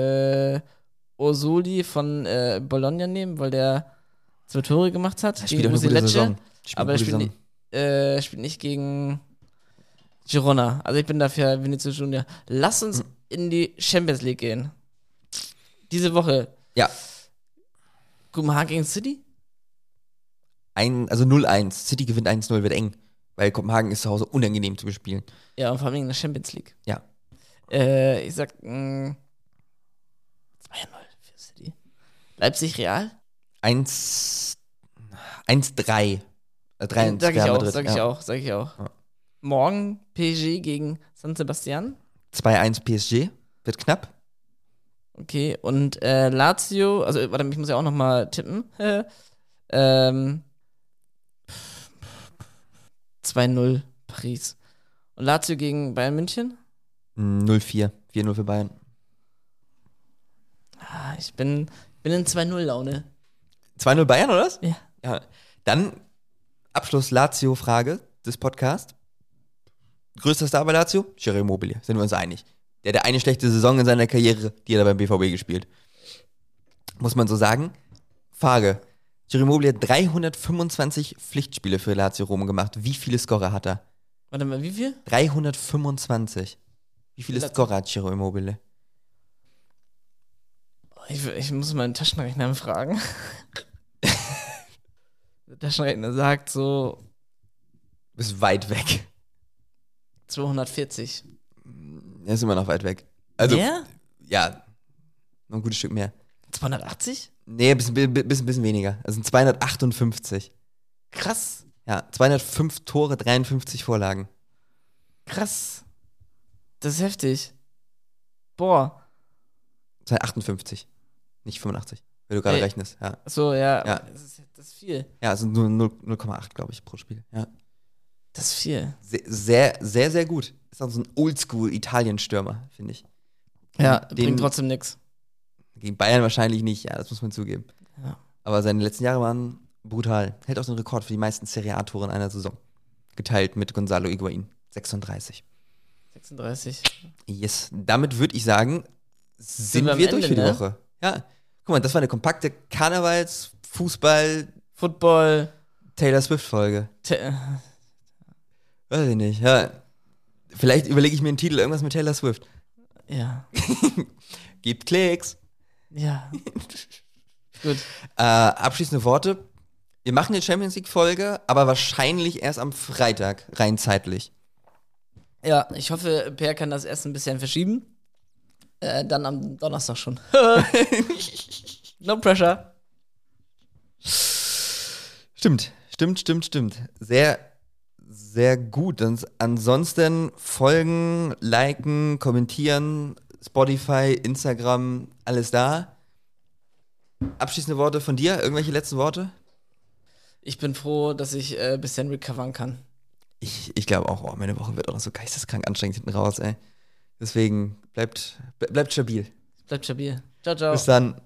Osuli von Bologna nehmen, weil der 2 Tore gemacht hat. Er spielt auch eine gute Saison. Aber er spielt nicht gegen Girona. Also ich bin dafür Vinicius Junior. Lass uns in die Champions League gehen. Diese Woche. Ja. Kopenhagen gegen City? Also 0-1. City gewinnt 1-0, wird eng. Weil Kopenhagen ist zu Hause unangenehm zu bespielen. Ja, und vor allem in der Champions League. Ja. Ich sag 2-0 für City. Leipzig Real? 1-3. 3-1. Sag ich auch. Ja. Morgen PSG gegen San Sebastian. 2-1 PSG. Wird knapp. Okay, und Lazio, also warte, ich muss ja auch nochmal tippen. 2-0 Paris. Und Lazio gegen Bayern München? 0-4. 4-0 für Bayern. Ich bin in 2-0-Laune. 2-0 Bayern, oder was? Ja. Dann Abschluss Lazio-Frage des Podcasts. Größter Star bei Lazio? Ciro Immobile. Sind wir uns einig. Der hat eine schlechte Saison in seiner Karriere, die hat er beim BVB gespielt. Muss man so sagen. Frage. Ciro Immobile hat 325 Pflichtspiele für Lazio Rom gemacht. Wie viele Scorer hat er? Warte mal, wie viel? 325. Wie viele Scorer hat Ciro Immobile? Ich muss meinen Taschenrechner fragen. Der Taschenrechner sagt so. Du bist weit weg. 240. Er ist immer noch weit weg. Also, mehr? Ja, noch ein gutes Stück mehr. 280? Nee, ein bisschen weniger. Also 258. Krass. Ja, 205 Tore, 53 Vorlagen. Krass. Das ist heftig. Boah. 258. Nicht 85, wenn du gerade rechnest. Ja. So, ja. Das ist viel. Ja, also nur 0,8, glaube ich, pro Spiel. Ja. Das ist viel. Sehr, sehr, sehr gut. Ist auch so ein Oldschool-Italien-Stürmer, finde ich. Ja, bringt trotzdem nichts. Gegen Bayern wahrscheinlich nicht, ja, das muss man zugeben. Ja. Aber seine letzten Jahre waren brutal. Hält auch so einen Rekord für die meisten Serie A-Tore in einer Saison. Geteilt mit Gonzalo Higuain. 36. 36. Yes. Damit würde ich sagen, sind wir durch für die Woche. Ja. Guck mal, das war eine kompakte Karnevals-, Fußball-, Football, Taylor Swift-Folge. Weiß ich nicht, ja. Vielleicht überlege ich mir einen Titel, irgendwas mit Taylor Swift. Ja. Gibt Klicks. Ja. Gut. Abschließende Worte. Wir machen eine Champions League-Folge, aber wahrscheinlich erst am Freitag, rein zeitlich. Ja, ich hoffe, Per kann das erst ein bisschen verschieben. Dann am Donnerstag schon. No pressure. Stimmt. Sehr, sehr gut. Und ansonsten folgen, liken, kommentieren, Spotify, Instagram, alles da. Abschließende Worte von dir? Irgendwelche letzten Worte? Ich bin froh, dass ich ein bisschen recovern kann. Ich glaube auch, meine Woche wird auch noch so geisteskrank anstrengend hinten raus, ey. Deswegen bleibt stabil. Bleibt stabil. Ciao, ciao. Bis dann.